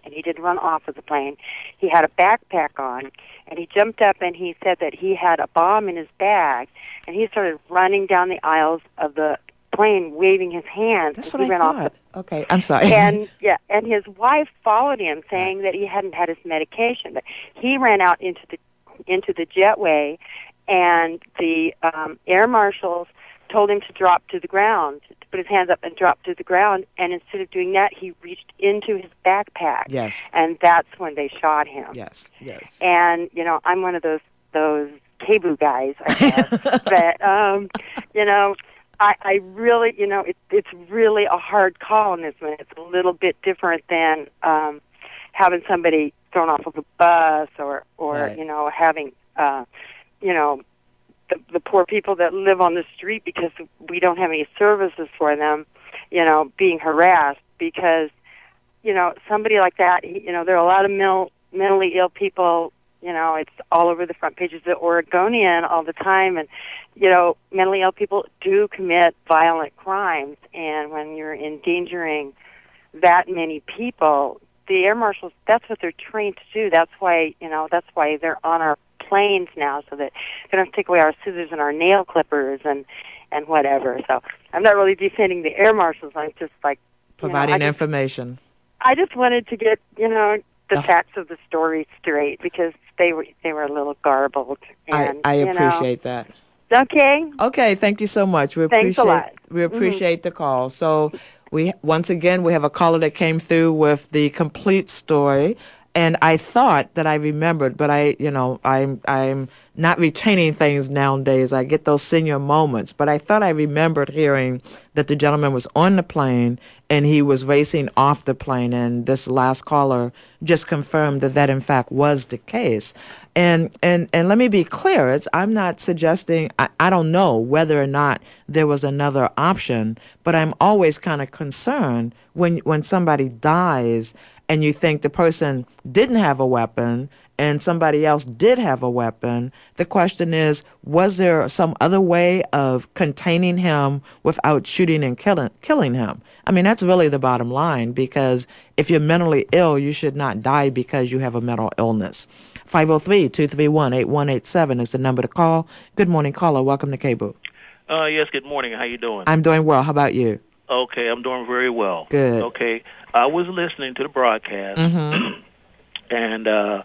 and he didn't run off of the plane. He had a backpack on, and he jumped up and he said that he had a bomb in his bag, and he started running down the aisles of the plane, waving his hands. That's and what he I ran thought. Off Okay, I'm sorry. and yeah, and his wife followed him, saying that he hadn't had his medication. But he ran out into the into the jetway, and the um, air marshals told him to drop to the ground, to put his hands up and drop to the ground. And instead of doing that, he reached into his backpack. Yes. And that's when they shot him. Yes, yes. And you know, I'm one of those those K B U guys, I guess. But um, you know. I, I really, you know, it, it's really a hard call in this one. It's a little bit different than um, having somebody thrown off of a bus or, or Right. you know, having, uh, you know, the, the poor people that live on the street because we don't have any services for them, you know, being harassed because, you know, somebody like that, you know, there are a lot of mental, mentally ill people. You know, it's all over the front pages of the Oregonian all the time. And, you know, mentally ill people do commit violent crimes. And when you're endangering that many people, the air marshals, that's what they're trained to do. That's why, you know, that's why they're on our planes now, so that they don't have to take away our scissors and our nail clippers and, and whatever. So I'm not really defending the air marshals. I'm just like, Providing you know, I just, information. I just wanted to get, you know, the Oh. facts of the story straight because they were they were a little garbled. And, I, I you know, appreciate that. Okay. Okay, thank you so much. We Thanks a appreciate lot. we appreciate the call. So we once again we have a caller that came through with the complete story. And I thought that I remembered, but I, you know, I'm I'm not retaining things nowadays. I get those senior moments, but I thought I remembered hearing that the gentleman was on the plane and he was racing off the plane. And this last caller just confirmed that that in fact was the case. And and and let me be clear: it's I'm not suggesting I, I don't know whether or not there was another option, but I'm always kind of concerned when when somebody dies and you think the person didn't have a weapon and somebody else did have a weapon. The question is, was there some other way of containing him without shooting and killing, killing him? I mean, that's really the bottom line, because if you're mentally ill, you should not die because you have a mental illness. five oh three, two three one, eight one eight seven is the number to call. Good morning, caller. Welcome to K B U. Uh, yes, good morning. How you doing? I'm doing well. How about you? Okay, I'm doing very well. Good. Okay, I was listening to the broadcast, Mm-hmm. and uh,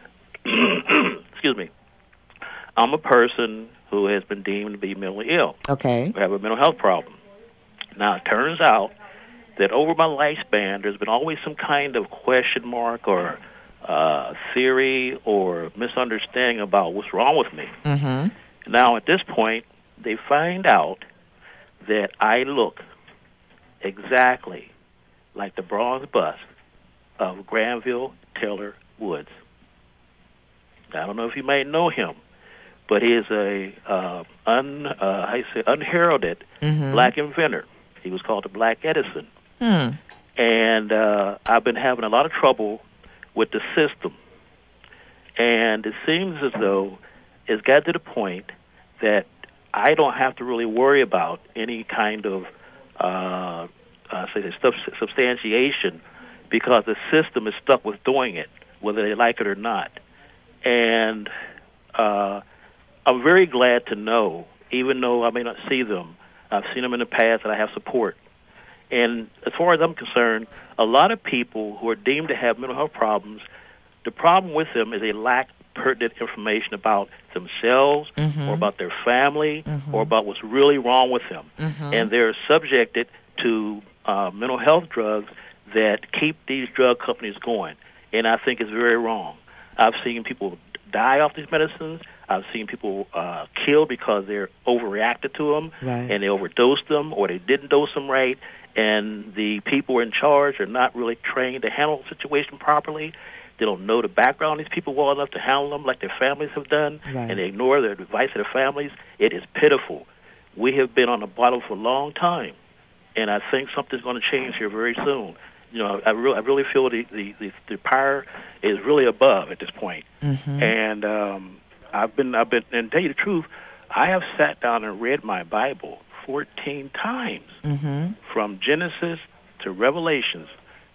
excuse me, I'm a person who has been deemed to be mentally ill. Okay. I have a mental health problem. Now, it turns out that over my lifespan, there's been always some kind of question mark or uh, theory or misunderstanding about what's wrong with me. Mm-hmm. Now, at this point, they find out that I look exactly like the bronze bust of Granville Taylor Woods. Now, I don't know if you may know him, but he is a uh, un, uh, how you say, unheralded Mhm. black inventor. He was called the Black Edison. Hmm. And uh, I've been having a lot of trouble with the system. And it seems as though it's got to the point that I don't have to really worry about any kind of uh, uh, say, sub- substantiation, because the system is stuck with doing it, whether they like it or not. And uh, I'm very glad to know, even though I may not see them, I've seen them in the past, and I have support. And as far as I'm concerned, a lot of people who are deemed to have mental health problems, the problem with them is they lack pertinent information about themselves Mhm. or about their family Mhm. or about what's really wrong with them. Mhm. And they're subjected to uh, mental health drugs that keep these drug companies going. And I think it's very wrong. I've seen people die off these medicines. I've seen people uh, killed because they're overreacted to them, Right. and they overdosed them, or they didn't dose them right, and the people in charge are not really trained to handle the situation properly. They don't know the background of these people well enough to handle them like their families have done, Right. and they ignore the advice of their families. It is pitiful. We have been on the bottom for a long time, and I think something's going to change here very soon. You know, I really, I really feel the, the, the, the power is really above at this point. Mhm. And um, I've been, I've been, and to tell you the truth, I have sat down and read my Bible fourteen times, Mm-hmm. from Genesis to Revelations.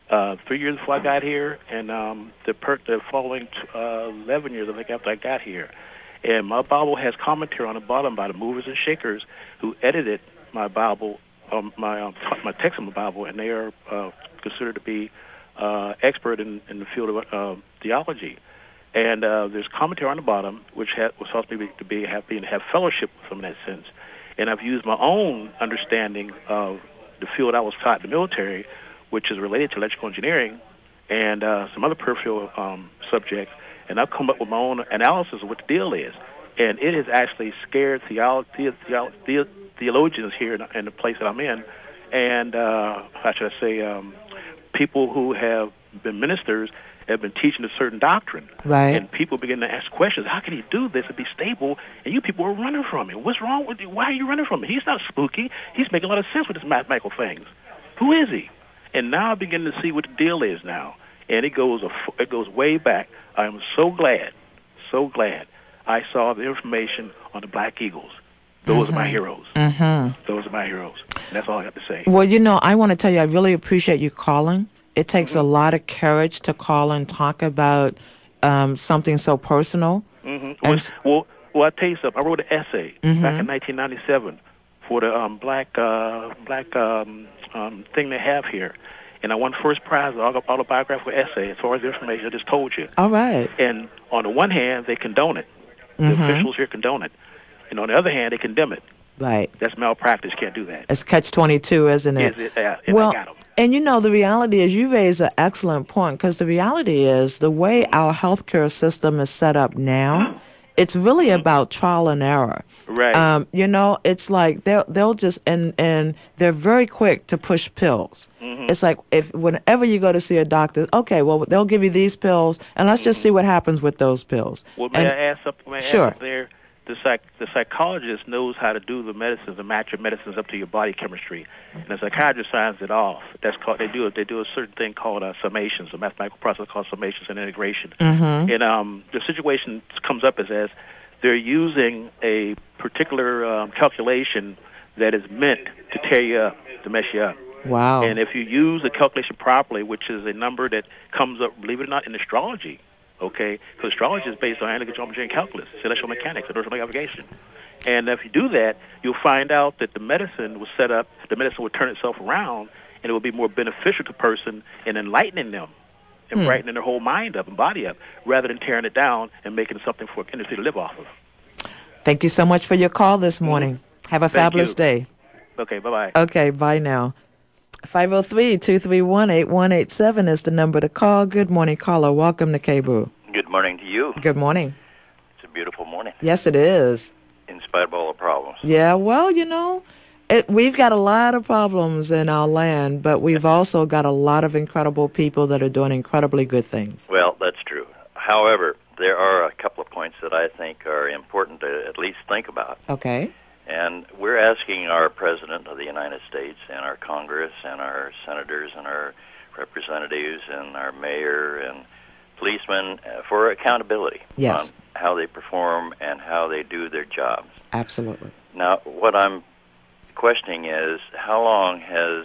uh, three years before I got here, and um, the, per- the following t- uh, eleven years, I think, after I got here. And my Bible has commentary on the bottom by the movers and shakers who edited my Bible, um, my um, t- my text of my Bible, and they are uh, considered to be uh, expert in, in the field of uh, theology. And uh, there's commentary on the bottom, which ha- was supposed to be to be have, being, have fellowship with them in that sense. And I've used my own understanding of the field I was taught in the military, which is related to electrical engineering and uh, some other peripheral um, subjects. And I've come up with my own analysis of what the deal is. And it has actually scared theolo- the- the- the- theologians here in, in the place that I'm in. And uh, how should I say, um, people who have been ministers have been teaching a certain doctrine. Right. And people begin to ask questions. How can he do this and be stable? And you people are running from him. What's wrong with you? Why are you running from him? He's not spooky. He's making a lot of sense with his mathematical things. Who is he? And now I begin to see what the deal is now. And it goes a, it goes way back. I am so glad, so glad I saw the information on the Black Eagles. Those mm-hmm. are my heroes. Mm-hmm. Those are my heroes. And that's all I have to say. Well, you know, I want to tell you, I really appreciate you calling. It takes mm-hmm. a lot of courage to call and talk about um, something so personal. Mm-hmm. Well, well, well, I'll tell you something. I wrote an essay mm-hmm. back in nineteen ninety-seven for the um, black uh, black um, um, thing they have here. And I won first prize of autobiographical essay as far as the information I just told you. All right. And on the one hand, they condone it. The mm-hmm. officials here condone it. And on the other hand, they condemn it. Right. That's malpractice. Can't do that. It's catch twenty-two, isn't it? Is it? Uh, and well, I got 'em. And you know, the reality is you raise an excellent point, because the reality is the way our healthcare system is set up now, it's really about trial and error. Right. Um, you know, it's like they'll they'll just and and they're very quick to push pills. Mm-hmm. It's like if whenever you go to see a doctor, okay, well they'll give you these pills, and let's just see what happens with those pills. Well, may and, I ask something? May I sure. ask there? The psych the psychologist knows how to do the medicines and match your medicines up to your body chemistry, and the psychiatrist signs it off. That's called they do they do a certain thing called uh, summations, a mathematical process called summations and integration. Mm-hmm. And um, the situation comes up as as they're using a particular um, calculation that is meant to tear you up, to mess you up. Wow. And if you use the calculation properly, which is a number that comes up, believe it or not, in astrology, okay? Because astrology is based on analytical geometry and calculus, celestial mechanics, and earthly navigation. And if you do that, you'll find out that the medicine was set up, the medicine will turn itself around, and it will be more beneficial to the person in enlightening them and hmm. brightening their whole mind up and body up, rather than tearing it down and making it something for industry to live off of. Thank you so much for your call this morning. Mm-hmm. Have a Thank fabulous you. day. Okay, bye-bye. Okay, bye now. five oh three, two three one, eight one eight seven is the number to call. Good morning, caller. Welcome to K B O O. Good morning to you. Good morning. It's a beautiful morning. Yes, it is. In spite of all the problems. Yeah, well, you know, it, we've got a lot of problems in our land, but we've also got a lot of incredible people that are doing incredibly good things. Well, that's true. However, there are a couple of points that I think are important to at least think about. Okay. And we're asking our President of the United States and our Congress and our senators and our representatives and our mayor and policemen uh, for accountability yes. on how they perform and how they do their jobs. Absolutely. Now, what I'm questioning is how long has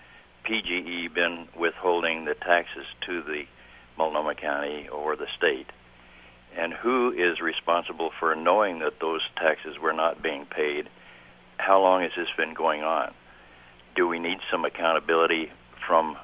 P G E been withholding the taxes to the Multnomah County or the state? And who is responsible for knowing that those taxes were not being paid? How long has this been going on? Do we need some accountability from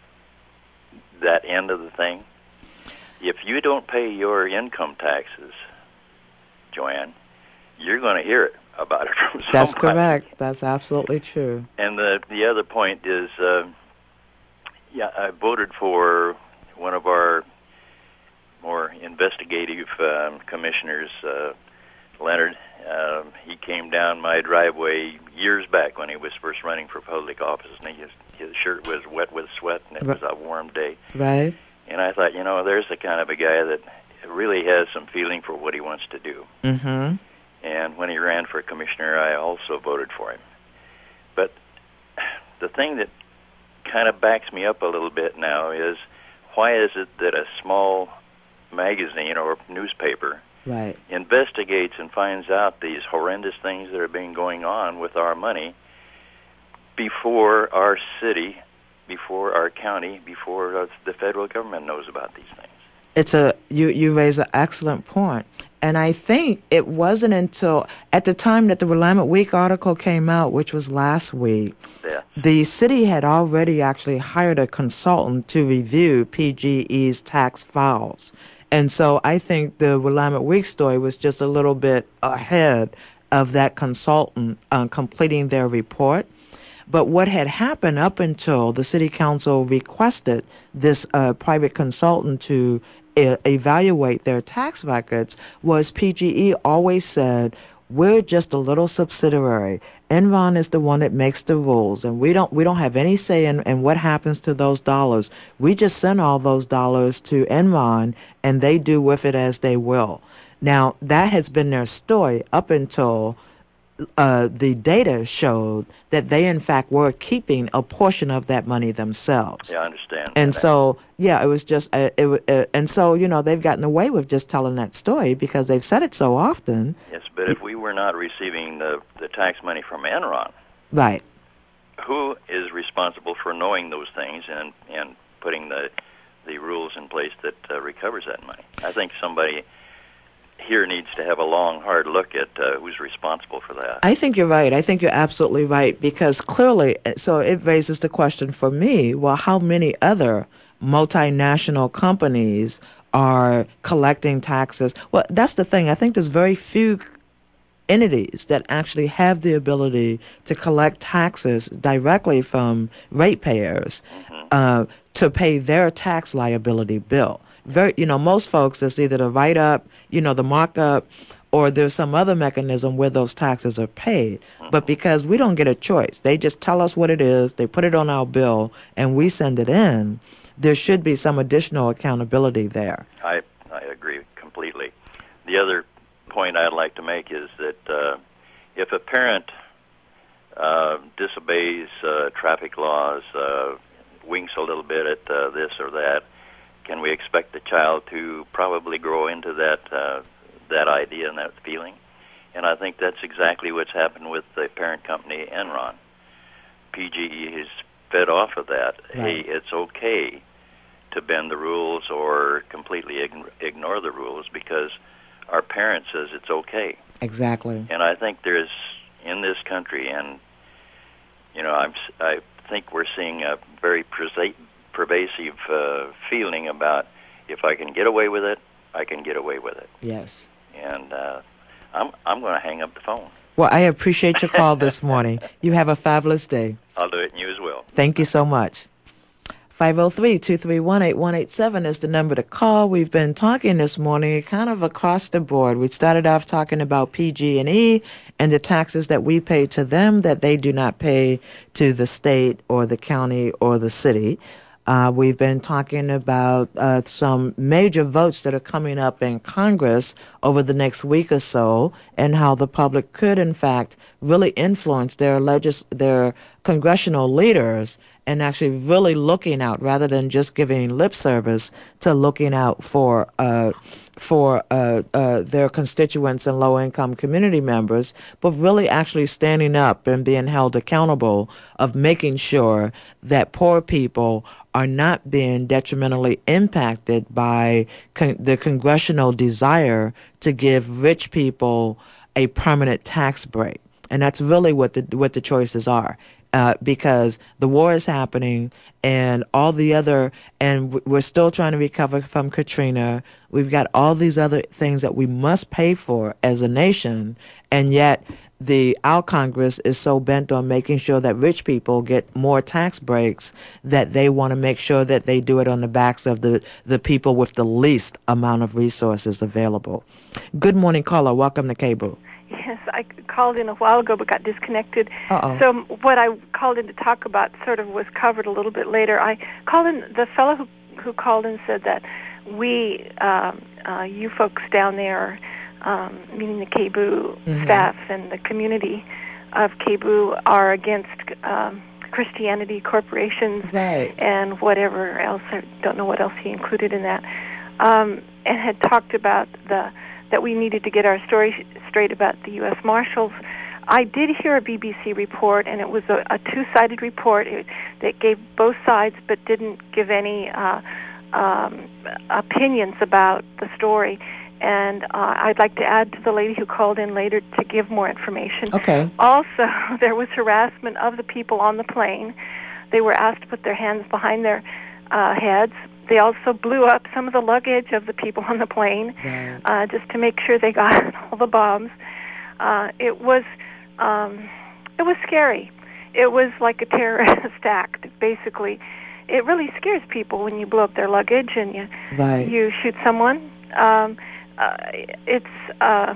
that end of the thing? If you don't pay your income taxes, Joanne, you're going to hear it about it from somebody. That's correct. That's absolutely true. And the the other point is, uh, yeah, I voted for one of our more investigative um, commissioners, uh, Leonard. Um, he came down my driveway years back when he was first running for public office, and he, his, his shirt was wet with sweat, and it was a warm day. Right. And I thought, you know, there's the kind of a guy that really has some feeling for what he wants to do. Mm-hmm. And when he ran for commissioner, I also voted for him. But the thing that kind of backs me up a little bit now is, why is it that a small magazine or newspaper right. investigates and finds out these horrendous things that are being going on with our money before our city before our county, before uh, the federal government knows about these things. It's a you you raise an excellent point. And I think it wasn't until at the time that the Willamette Week article came out, which was last week, yeah. the city had already actually hired a consultant to review P G E's tax files. And so I think the Willamette Week story was just a little bit ahead of that consultant uh, completing their report. But what had happened up until the city council requested this uh, private consultant to e- evaluate their tax records was P G E always said, we're just a little subsidiary. Enron is the one that makes the rules, and we don't we don't have any say in, in what happens to those dollars. We just send all those dollars to Enron, and they do with it as they will. Now, that has been their story up until Uh, the data showed that they, in fact, were keeping a portion of that money themselves. Yeah, I understand. And so, yeah, it was just, uh, it, uh, and so, you know, they've gotten away with just telling that story because they've said it so often. Yes, but if we were not receiving the, the tax money from Enron, right, who is responsible for knowing those things and, and putting the the rules in place that uh, recovers that money? I think somebody here needs to have a long, hard look at uh, who's responsible for that. I think you're right. I think you're absolutely right because clearly, so it raises the question for me, well, how many other multinational companies are collecting taxes? Well, that's the thing. I think there's very few entities that actually have the ability to collect taxes directly from ratepayers mm-hmm. uh, to pay their tax liability bill. Very, you know, most folks, it's either the write-up, you know, the markup, or there's some other mechanism where those taxes are paid. Mm-hmm. But because we don't get a choice, they just tell us what it is, they put it on our bill, and we send it in, there should be some additional accountability there. I, I agree completely. The other point I'd like to make is that uh, if a parent uh, disobeys uh, traffic laws, uh, winks a little bit at uh, this or that, can we expect the child to probably grow into that uh, that idea and that feeling? And I think that's exactly what's happened with the parent company, Enron. P G E has fed off of that. Right. Hey, it's okay to bend the rules or completely ign- ignore the rules because our parent says it's okay. Exactly. And I think there's, in this country, and, you know, I'm, I think we're seeing a very pervasive pervasive uh, feeling about if I can get away with it, I can get away with it. Yes. And uh, I'm I'm going to hang up the phone. Well, I appreciate your call this morning. You have a fabulous day. I'll do it, and you as well. Thank you so much. five oh three, two three one, eight one eight seven is the number to call. We've been talking this morning kind of across the board. We started off talking about P G and E and the taxes that we pay to them that they do not pay to the state or the county or the city. Uh, we've been talking about uh, some major votes that are coming up in Congress over the next week or so and how the public could, in fact, really influence their legis- their congressional leaders and actually really looking out rather than just giving lip service to looking out for uh, for uh, uh, their constituents and low-income community members, but really actually standing up and being held accountable of making sure that poor people are not being detrimentally impacted by con- the congressional desire to give rich people a permanent tax break. And that's really what the what the choices are. Uh, because the war is happening and all the other, and we're still trying to recover from Katrina. We've got all these other things that we must pay for as a nation, and yet the our Congress is so bent on making sure that rich people get more tax breaks that they want to make sure that they do it on the backs of the, the people with the least amount of resources available. Good morning, caller. Welcome to Cable. Yes, I called in a while ago but got disconnected. Uh-oh. So what I called in to talk about sort of was covered a little bit later. I called in, the fellow who, who called in said that we, um, uh, you folks down there, um, meaning the K B U mm-hmm. staff and the community of K B U, are against um, Christianity corporations right. and whatever else. I don't know what else he included in that. Um, and had talked about the that we needed to get our story straight about the U S Marshals. I did hear a B B C report, and it was a, a two-sided report it, that gave both sides but didn't give any uh, um, opinions about the story. And uh, I'd like to add to the lady who called in later to give more information. Okay. Also, there was harassment of the people on the plane. They were asked to put their hands behind their uh, heads. They also blew up some of the luggage of the people on the plane, Right. uh, just to make sure they got all the bombs. Uh, it was um, it was scary. It was like a terrorist act, basically. It really scares people when you blow up their luggage and you Right. you shoot someone. Um, uh, it's uh,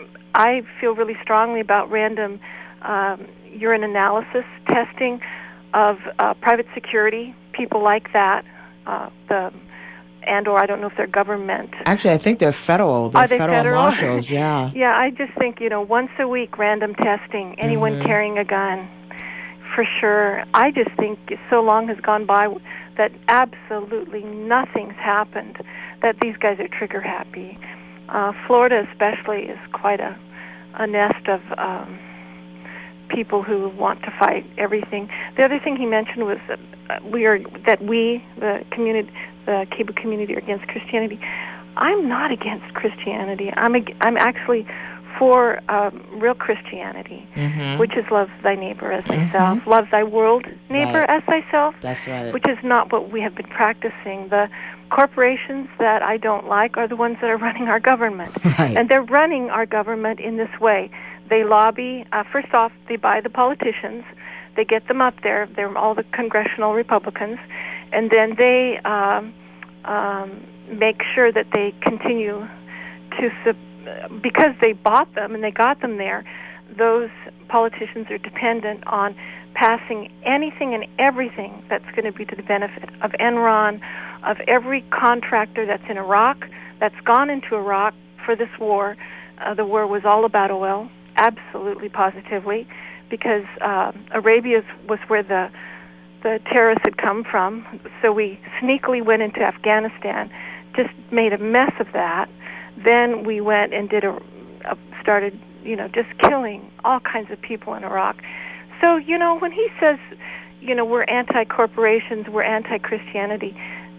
I feel really strongly about random um, urine analysis testing of uh, private security, people like that, uh, the and or I don't know if they're government. Actually, I think they're federal. They're Are they federal, federal? marshals, yeah. Yeah, I just think, you know, once a week, random testing, anyone Mhm. carrying a gun, for sure. I just think so long has gone by that absolutely nothing's happened, that these guys are trigger happy. Uh, Florida especially is quite a, a nest of um, people who want to fight everything. The other thing he mentioned was that uh, we are that we, the community, the cable community, are against Christianity. I'm not against Christianity. I'm ag- I'm actually for um, real Christianity, Mhm. which is love thy neighbor as thyself, love thy world neighbor Right. as thyself. That's right. Which is not what we have been practicing. The corporations that I don't like are the ones that are running our government. Right. And they're running our government in this way. They lobby, uh, first off, they buy the politicians. They get them up there. They're all the congressional Republicans. And then they um, um, make sure that they continue to, sub- because they bought them and they got them there, those politicians are dependent on passing anything and everything that's going to be to the benefit of Enron, of every contractor that's in Iraq, that's gone into Iraq for this war. Uh, the war was all about oil, absolutely, positively, because uh, Arabia was where the the terrorists had come from. So we sneakily went into Afghanistan, just made a mess of that. Then we went and did a, a started, you know, just killing all kinds of people in Iraq. So, you know, when he says, you know, we're anti-corporations, we're anti-Christianity,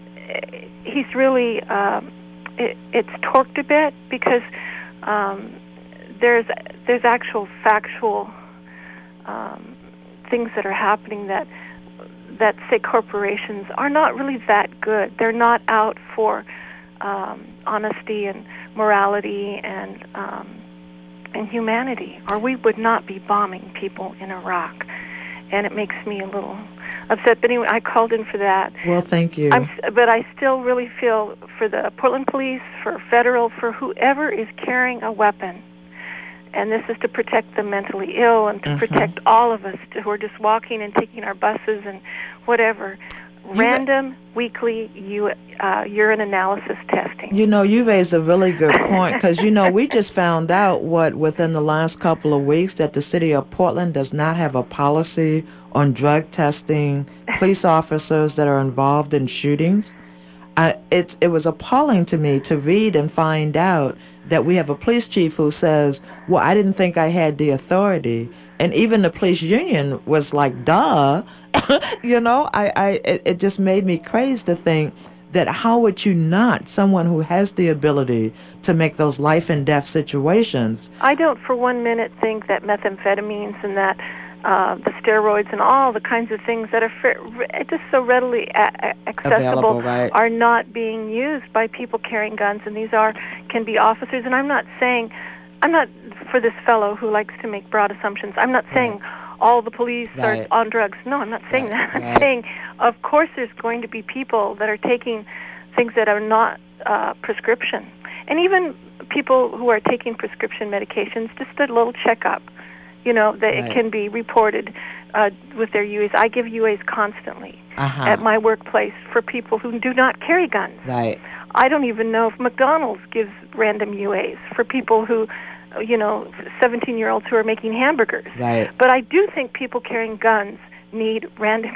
he's really, um, it, it's torqued a bit because um, there's there's actual factual um, things that are happening that that say corporations are not really that good. They're not out for um, honesty and morality and um, and humanity, or we would not be bombing people in Iraq. And it makes me a little upset. But anyway, I called in for that. Well, thank you. I'm, but I still really feel for the Portland Police, for federal, for whoever is carrying a weapon, and this is to protect the mentally ill and to Mhm. protect all of us to, who are just walking and taking our buses and whatever. Random weekly u- uh, urine analysis testing. You know, you raised a really good point because, you know, we just found out what within the last couple of weeks that the city of Portland does not have a policy on drug testing police officers that are involved in shootings. I, it's, it was appalling to me to read and find out that we have a police chief who says, well, I didn't think I had the authority. And even the police union was like, duh. you know, I, I, it, it just made me crazy to think that how would you not, someone who has the ability to make those life and death situations. I don't for one minute think that methamphetamines and that uh, the steroids and all the kinds of things that are f- just so readily a- accessible Available, right. are not being used by people carrying guns, and these are can be officers. And I'm not saying, I'm not for this fellow who likes to make broad assumptions. I'm not saying all the police Right. are on drugs. No, I'm not saying that. I'm right. saying, of course, there's going to be people that are taking things that are not uh, prescription, and even people who are taking prescription medications. Just a little checkup. You know, that Right. it can be reported uh, with their U As. I give U As constantly Uh-huh. at my workplace for people who do not carry guns. Right. I don't even know if McDonald's gives random U As for people who, you know, seventeen-year-olds who are making hamburgers. Right. But I do think people carrying guns need random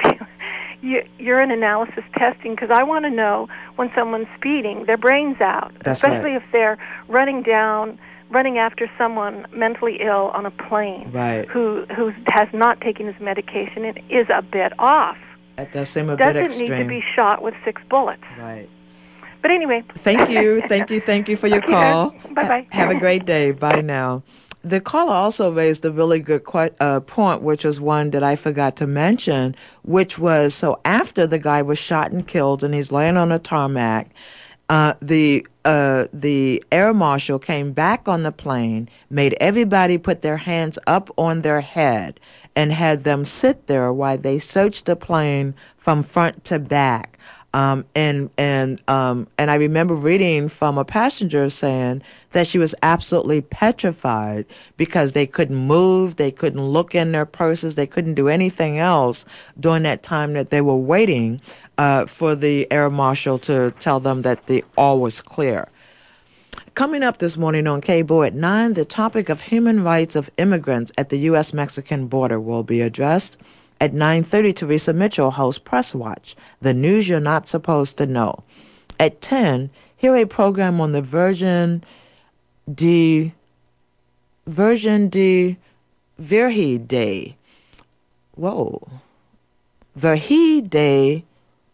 u- urine analysis testing because I want to know when someone's speeding, their brain's out, That's especially right. if they're running down running after someone mentally ill on a plane Right. who who has not taken his medication and is a bit off. That does seem a bit Doesn't extreme. need to be shot with six bullets. Right. But anyway. Thank you, thank you, thank you for your Okay, call. Bye bye. Have a great day. Bye now. The caller also raised a really good que- uh, point, which was one that I forgot to mention, which was, so after the guy was shot and killed and he's laying on a tarmac, uh, the uh, the air marshal came back on the plane, made everybody put their hands up on their head, and had them sit there while they searched the plane from front to back. Um, and and um, and I remember reading from a passenger saying that she was absolutely petrified because they couldn't move, they couldn't look in their purses, they couldn't do anything else during that time that they were waiting uh, for the air marshal to tell them that the all was clear. Coming up this morning on K B O O at nine, the topic of human rights of immigrants at the U S Mexican border will be addressed. At nine thirty, Teresa Mitchell hosts Press Watch, the news you're not supposed to know. At ten, hear a program on the Virgin de Virgin de Virgin Day. Whoa. Virgin de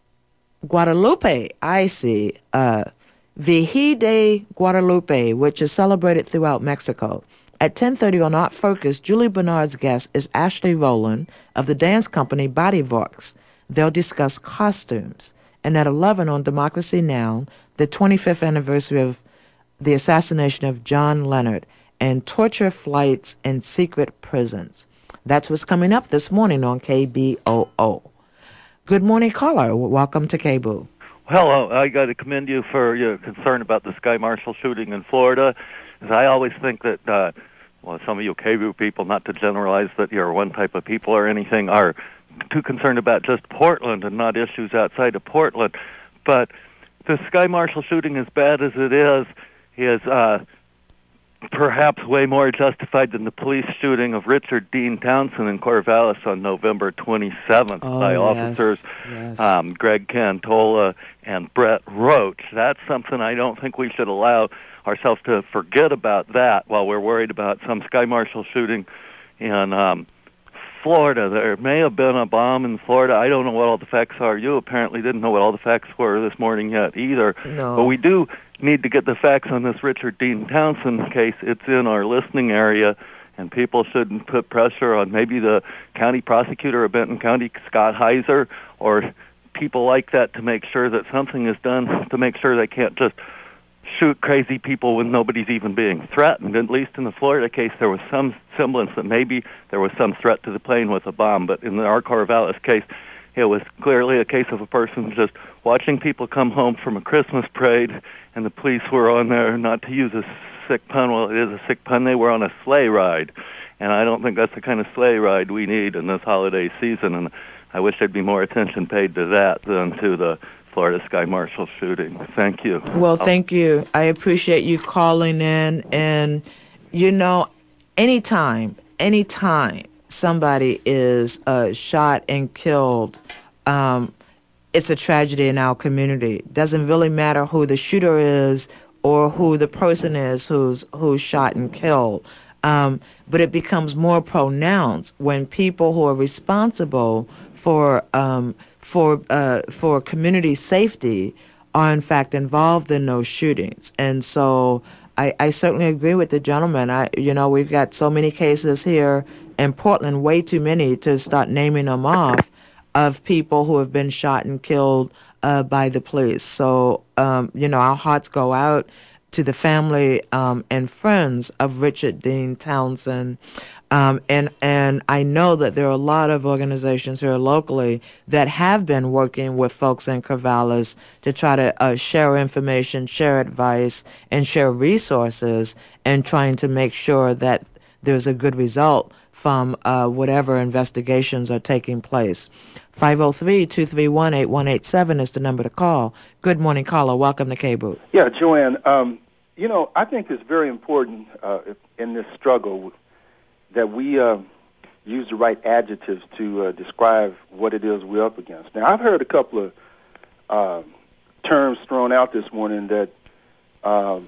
Guadalupe, I see. Uh, Virgin de Guadalupe, which is celebrated throughout Mexico. At ten thirty on Art Focus, Julie Bernard's guest is Ashley Rowland of the dance company Bodyworks. They'll discuss costumes. And at eleven on Democracy Now!, the twenty-fifth anniversary of the assassination of John Leonard and torture flights in secret prisons. That's what's coming up this morning on K B O O. Good morning, caller. Welcome to K B O O. Hello. I got to commend you for your concern about the Sky Marshal shooting in Florida. As I always think that uh, well, some of you K B O O people, not to generalize that you're one type of people or anything, are too concerned about just Portland and not issues outside of Portland. But the Sky Marshal shooting, as bad as it is, is uh, perhaps way more justified than the police shooting of Richard Dean Townsend in Corvallis on November twenty-seventh oh, by yes. officers yes. Um, Greg Cantola and Brett Roach. That's something I don't think we should allow ourselves to forget about that while we're worried about some Sky Marshal shooting in um, Florida. There may have been a bomb in Florida. I don't know what all the facts are. You apparently didn't know what all the facts were this morning yet either. No. But we do need to get the facts on this Richard Dean Townsend case. It's in our listening area, and people shouldn't put pressure on maybe the county prosecutor of Benton County, Scott Heiser, or people like that to make sure that something is done to make sure they can't just shoot crazy people when nobody's even being threatened. At least in the Florida case, there was some semblance that maybe there was some threat to the plane with a bomb. But in the R. Corvallis case, it was clearly a case of a person just watching people come home from a Christmas parade, and the police were on there, not to use a sick pun, well, it is a sick pun, they were on a sleigh ride. And I don't think that's the kind of sleigh ride we need in this holiday season. And I wish there'd be more attention paid to that than to the Florida Sky Marshal shooting. Thank you. Well, thank you. I appreciate you calling in. And, you know, anytime, anytime somebody is uh, shot and killed, um, it's a tragedy in our community. It doesn't really matter who the shooter is or who the person is who's who's shot and killed. Um, but it becomes more pronounced when people who are responsible for um, for uh, for community safety are in fact involved in those shootings. And so I, I certainly agree with the gentleman. I you know we've got so many cases here in Portland, way too many to start naming them off, of people who have been shot and killed uh, by the police. So um, you know our hearts go out to the family um, and friends of Richard Dean Townsend. Um, and, and I know that there are a lot of organizations here locally that have been working with folks in Corvallis to try to uh, share information, share advice, and share resources, and trying to make sure that there's a good result from uh, whatever investigations are taking place. five oh three, two three one, eight one eight seven is the number to call. Good morning, caller. Welcome to K B O O. Yeah, Joanne, um, you know, I think it's very important uh, in this struggle that we uh, use the right adjectives to uh, describe what it is we're up against. Now, I've heard a couple of uh, terms thrown out this morning that um,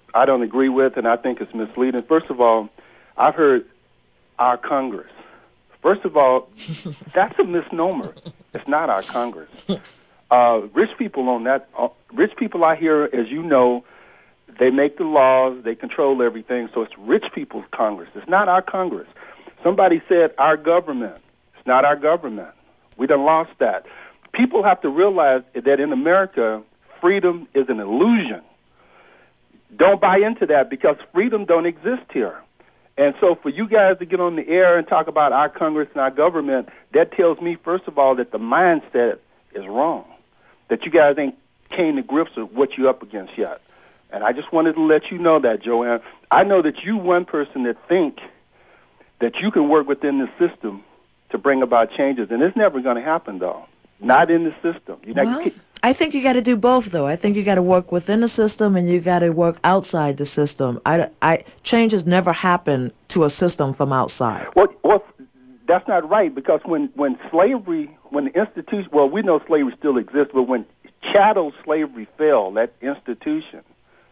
I don't agree with, and I think it's misleading. First of all, I've heard our Congress. First of all, that's a misnomer. It's not our Congress. Uh, rich people on that, uh, rich people out here, as you know, they make the laws, they control everything, so it's rich people's Congress. It's not our Congress. Somebody said our government. It's not our government. We done lost that. People have to realize that in America, freedom is an illusion. Don't buy into that because freedom don't exist here. And so for you guys to get on the air and talk about our Congress and our government, that tells me, first of all, that the mindset is wrong, that you guys ain't came to grips with what you're up against yet. And I just wanted to let you know that, Joanne. I know that you one person that think that you can work within the system to bring about changes, and it's never going to happen, though. Not in the system. You know, well, you I think you got to do both, though. I think you got to work within the system and you got to work outside the system. I, I, changes never happen to a system from outside. Well, well, that's not right, because when, when slavery, when the institution, well, we know slavery still exists, but when chattel slavery fell, that institution,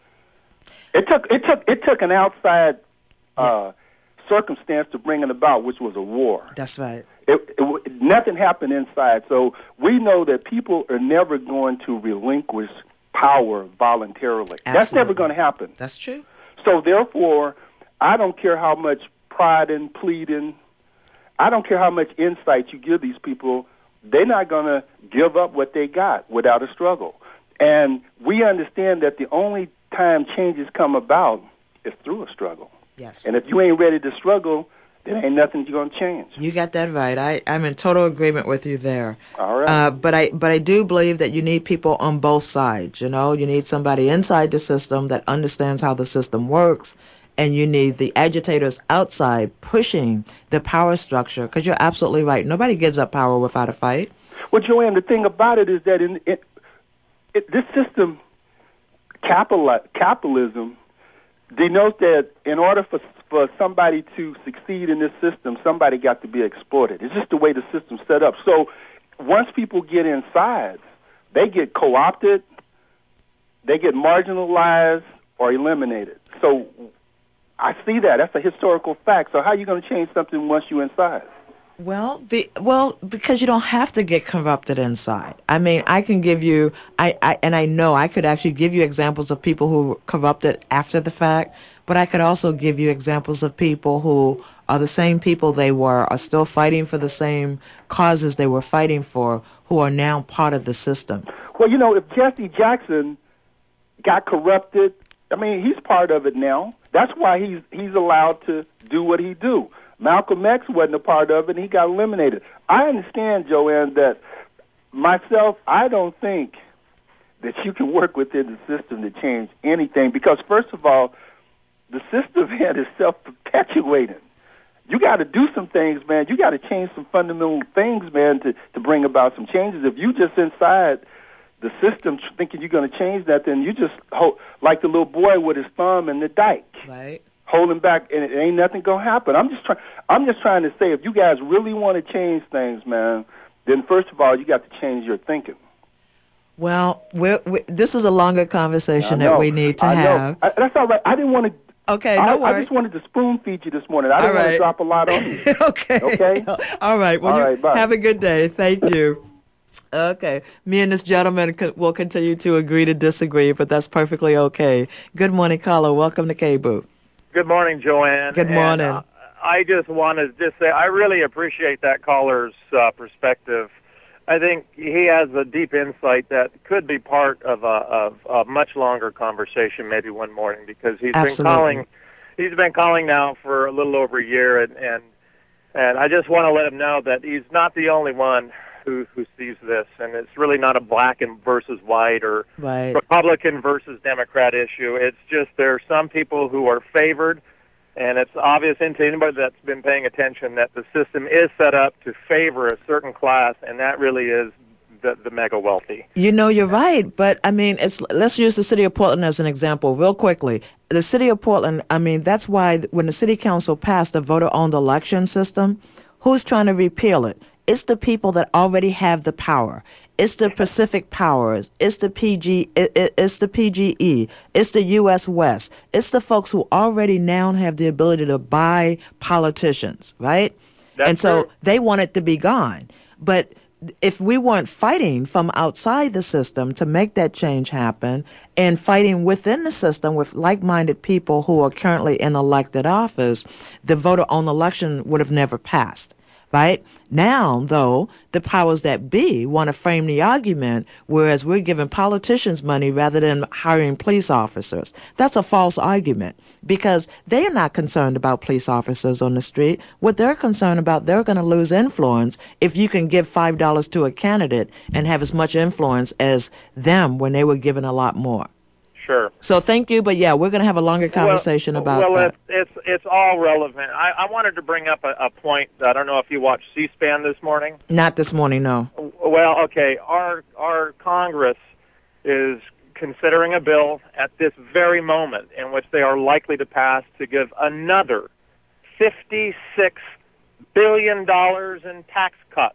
it took it took it took an outside uh, circumstance to bring it about, which was a war. That's right. It, it, nothing happened inside. So we know that people are never going to relinquish power voluntarily. Absolutely. That's never going to happen. That's true. So therefore, I don't care how much pride and pleading, I don't care how much insight you give these people, they're not going to give up what they got without a struggle. And we understand that the only time changes come about is through a struggle. Yes. And if you ain't ready to struggle, there ain't nothing you're going to change. You got that right. I, I'm in total agreement with you there. All right. Uh, but I but I do believe that you need people on both sides. You know, you need somebody inside the system that understands how the system works, and you need the agitators outside pushing the power structure, because you're absolutely right. Nobody gives up power without a fight. Well, Joanne, the thing about it is that in it, it, this system, capital, capitalism, denotes that in order for for somebody to succeed in this system, somebody got to be exploited. It's just the way the system's set up. So once people get inside, they get co-opted, they get marginalized or eliminated. So I see that. That's a historical fact. So how are you going to change something once you're inside? Well, be, well, because you don't have to get corrupted inside. I mean, I can give you, I, I, and I know I could actually give you examples of people who were corrupted after the fact, but I could also give you examples of people who are the same people they were, are still fighting for the same causes they were fighting for, who are now part of the system. Well, you know, if Jesse Jackson got corrupted, I mean, he's part of it now. That's why he's he's allowed to do what he do. Malcolm X wasn't a part of it, and he got eliminated. I understand, Joanne, that myself, I don't think that you can work within the system to change anything, because, first of all, the system, man, is self-perpetuating. You got to do some things, man. You got to change some fundamental things, man, to, to bring about some changes. If you just inside the system thinking you're going to change that, then you just hold, like the little boy with his thumb in the dike. Right. Holding back, and it ain't nothing gonna happen. I'm just trying. I'm just trying to say, if you guys really want to change things, man, then first of all, you got to change your thinking. Well, we're, we this is a longer conversation that we need to I have. know. I, that's all right. I didn't want to. Okay, I, no worries. I just wanted to spoon feed you this morning. I didn't All want right. to drop a lot on you. Okay. Okay. All right. Well, All you right, bye. have a good day. Thank you. Okay. Me and this gentleman co- will continue to agree to disagree, but that's perfectly okay. Good morning, caller. Welcome to K-Boo. Good morning, Joanne. Good morning. And, uh, I just want to just say I really appreciate that caller's uh, perspective. I think he has a deep insight that could be part of a, of a much longer conversation, maybe one morning, because he's Absolutely. been calling. He's been calling now for a little over a year, and and, and I just want to let him know that he's not the only one who who sees this, and it's really not a black and versus white or Right. Republican versus Democrat issue. It's just there are some people who are favored, and it's obvious to anybody that's been paying attention that the system is set up to favor a certain class, and that really is the, the mega wealthy. You know, you're right, but I mean, it's let's use the city of Portland as an example real quickly. The city of Portland, I mean, that's why when the city council passed the voter-owned election system, who's trying to repeal it? It's the people that already have the power. It's the Pacific Powers. It's the P G. It, it, it's the P G E. It's the U S West. It's the folks who already now have the ability to buy politicians, right? That's and so true. they want it to be gone. But if we weren't fighting from outside the system to make that change happen and fighting within the system with like-minded people who are currently in elected office, the voter on election would have never passed. Right? Now, though, the powers that be want to frame the argument, whereas we're giving politicians money rather than hiring police officers. That's a false argument because they are not concerned about police officers on the street. What they're concerned about, they're going to lose influence if you can give five dollars to a candidate and have as much influence as them when they were given a lot more. Sure. So thank you, but yeah, we're going to have a longer conversation well, about well, that. Well, it's, it's it's all relevant. I, I wanted to bring up a, a point. I don't know if you watched C-SPAN this morning. Not this morning, no. Well, okay. Our our Congress is considering a bill at this very moment in which they are likely to pass to give another fifty-six billion dollars in tax cuts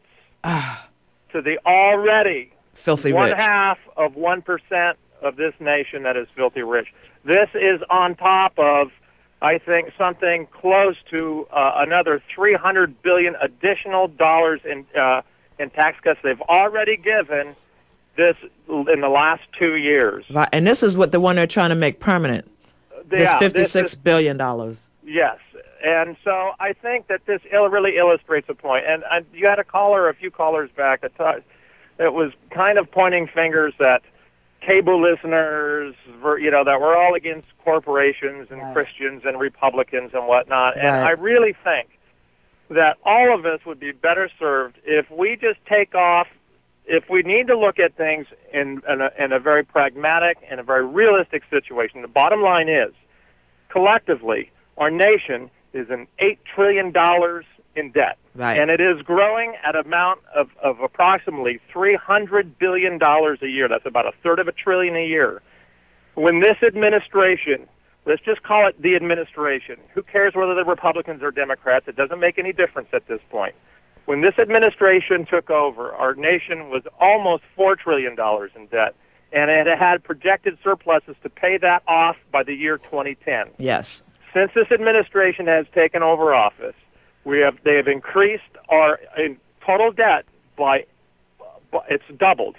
to the already filthy one rich. half of one percent of this nation that is filthy rich. This is on top of, I think, something close to uh, another three hundred billion dollars additional dollars in uh, in tax cuts they've already given this in the last two years. Right, and this is what the one they're trying to make permanent. This Yeah, this fifty-six is- billion dollars. Yes, and so I think that this il- really illustrates a point. And uh, you had a caller, a few callers back, that, t- that was kind of pointing fingers at cable listeners, ver- you know, that we're all against corporations and Right. Christians and Republicans and whatnot. And Right. I really think that all of us would be better served if we just take off, if we need to look at things in, in, a, in a very pragmatic and a very realistic situation. The bottom line is, collectively, our nation is in eight trillion dollars in debt. Right. And it is growing at an amount of, of approximately three hundred billion dollars a year. That's about a third of a trillion a year. When this administration, let's just call it the administration, who cares whether they're Republicans or Democrats? It doesn't make any difference at this point. When this administration took over, our nation was almost four trillion dollars in debt, and it had projected surpluses to pay that off by the year twenty ten. Yes. Since this administration has taken over office, we have they have increased our in total debt by, it's doubled.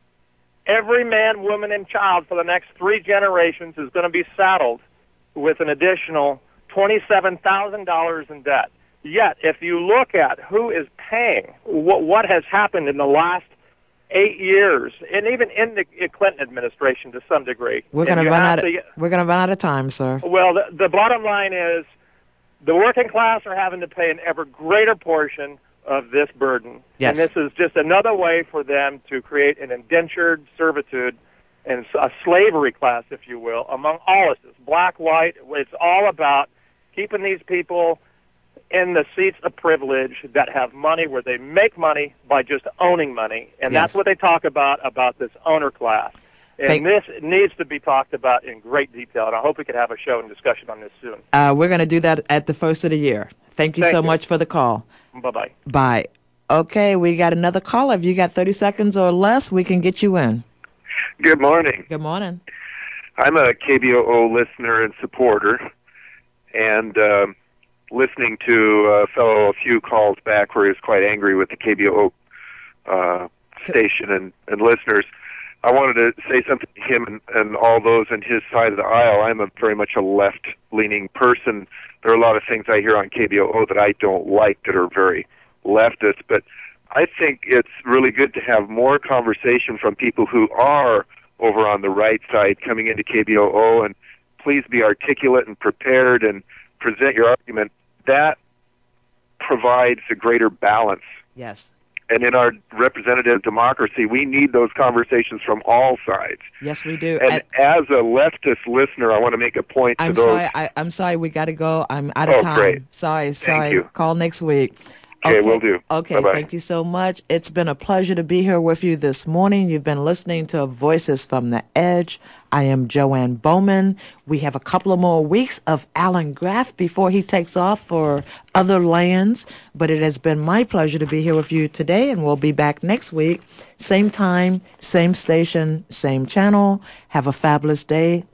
Every man, woman, and child for the next three generations is going to be saddled with an additional twenty-seven thousand dollars in debt. Yet, if you look at who is paying, what, what has happened in the last eight years, and even in the Clinton administration to some degree, We're and going to you run have out. Of, to- we're going to run out of time, sir. well, the, the bottom line is the working class are having to pay an ever greater portion of this burden. Yes. And this is just another way for them to create an indentured servitude and a slavery class, if you will, among all of us, black, white. It's all about keeping these people in the seats of privilege that have money, where they make money by just owning money. And that's Yes. what they talk about, about this owner class. And Thank- this needs to be talked about in great detail, and I hope we could have a show and discussion on this soon. Uh, we're going to do that at the first of the year. Thank you Thank so you. much for the call. Bye-bye. Bye. Okay, we got another caller. If you got thirty seconds or less, we can get you in. Good morning. Good morning. I'm a K B O O listener and supporter, and um, listening to a fellow a few calls back where he was quite angry with the K B O O uh, station and, and listeners. I wanted to say something to him and, and all those on his side of the aisle. I'm a very much a left-leaning person. There are a lot of things I hear on K B O O that I don't like that are very leftist, but I think it's really good to have more conversation from people who are over on the right side coming into K B O O, and please be articulate and prepared and present your argument. That provides a greater balance. Yes. And in our representative democracy, we need those conversations from all sides. Yes, we do. And And as a leftist listener, I want to make a point to I'm those. sorry. I, I'm sorry. We got to go. I'm out of Oh, time. great. Sorry. Sorry. you. Call next week. Okay, will do. Okay, Bye-bye. thank you so much. It's been a pleasure to be here with you this morning. You've been listening to Voices from the Edge. I am Joanne Bowman. We have a couple of more weeks of Alan Graff before he takes off for other lands, but it has been my pleasure to be here with you today, and we'll be back next week. Same time, same station, same channel. Have a fabulous day.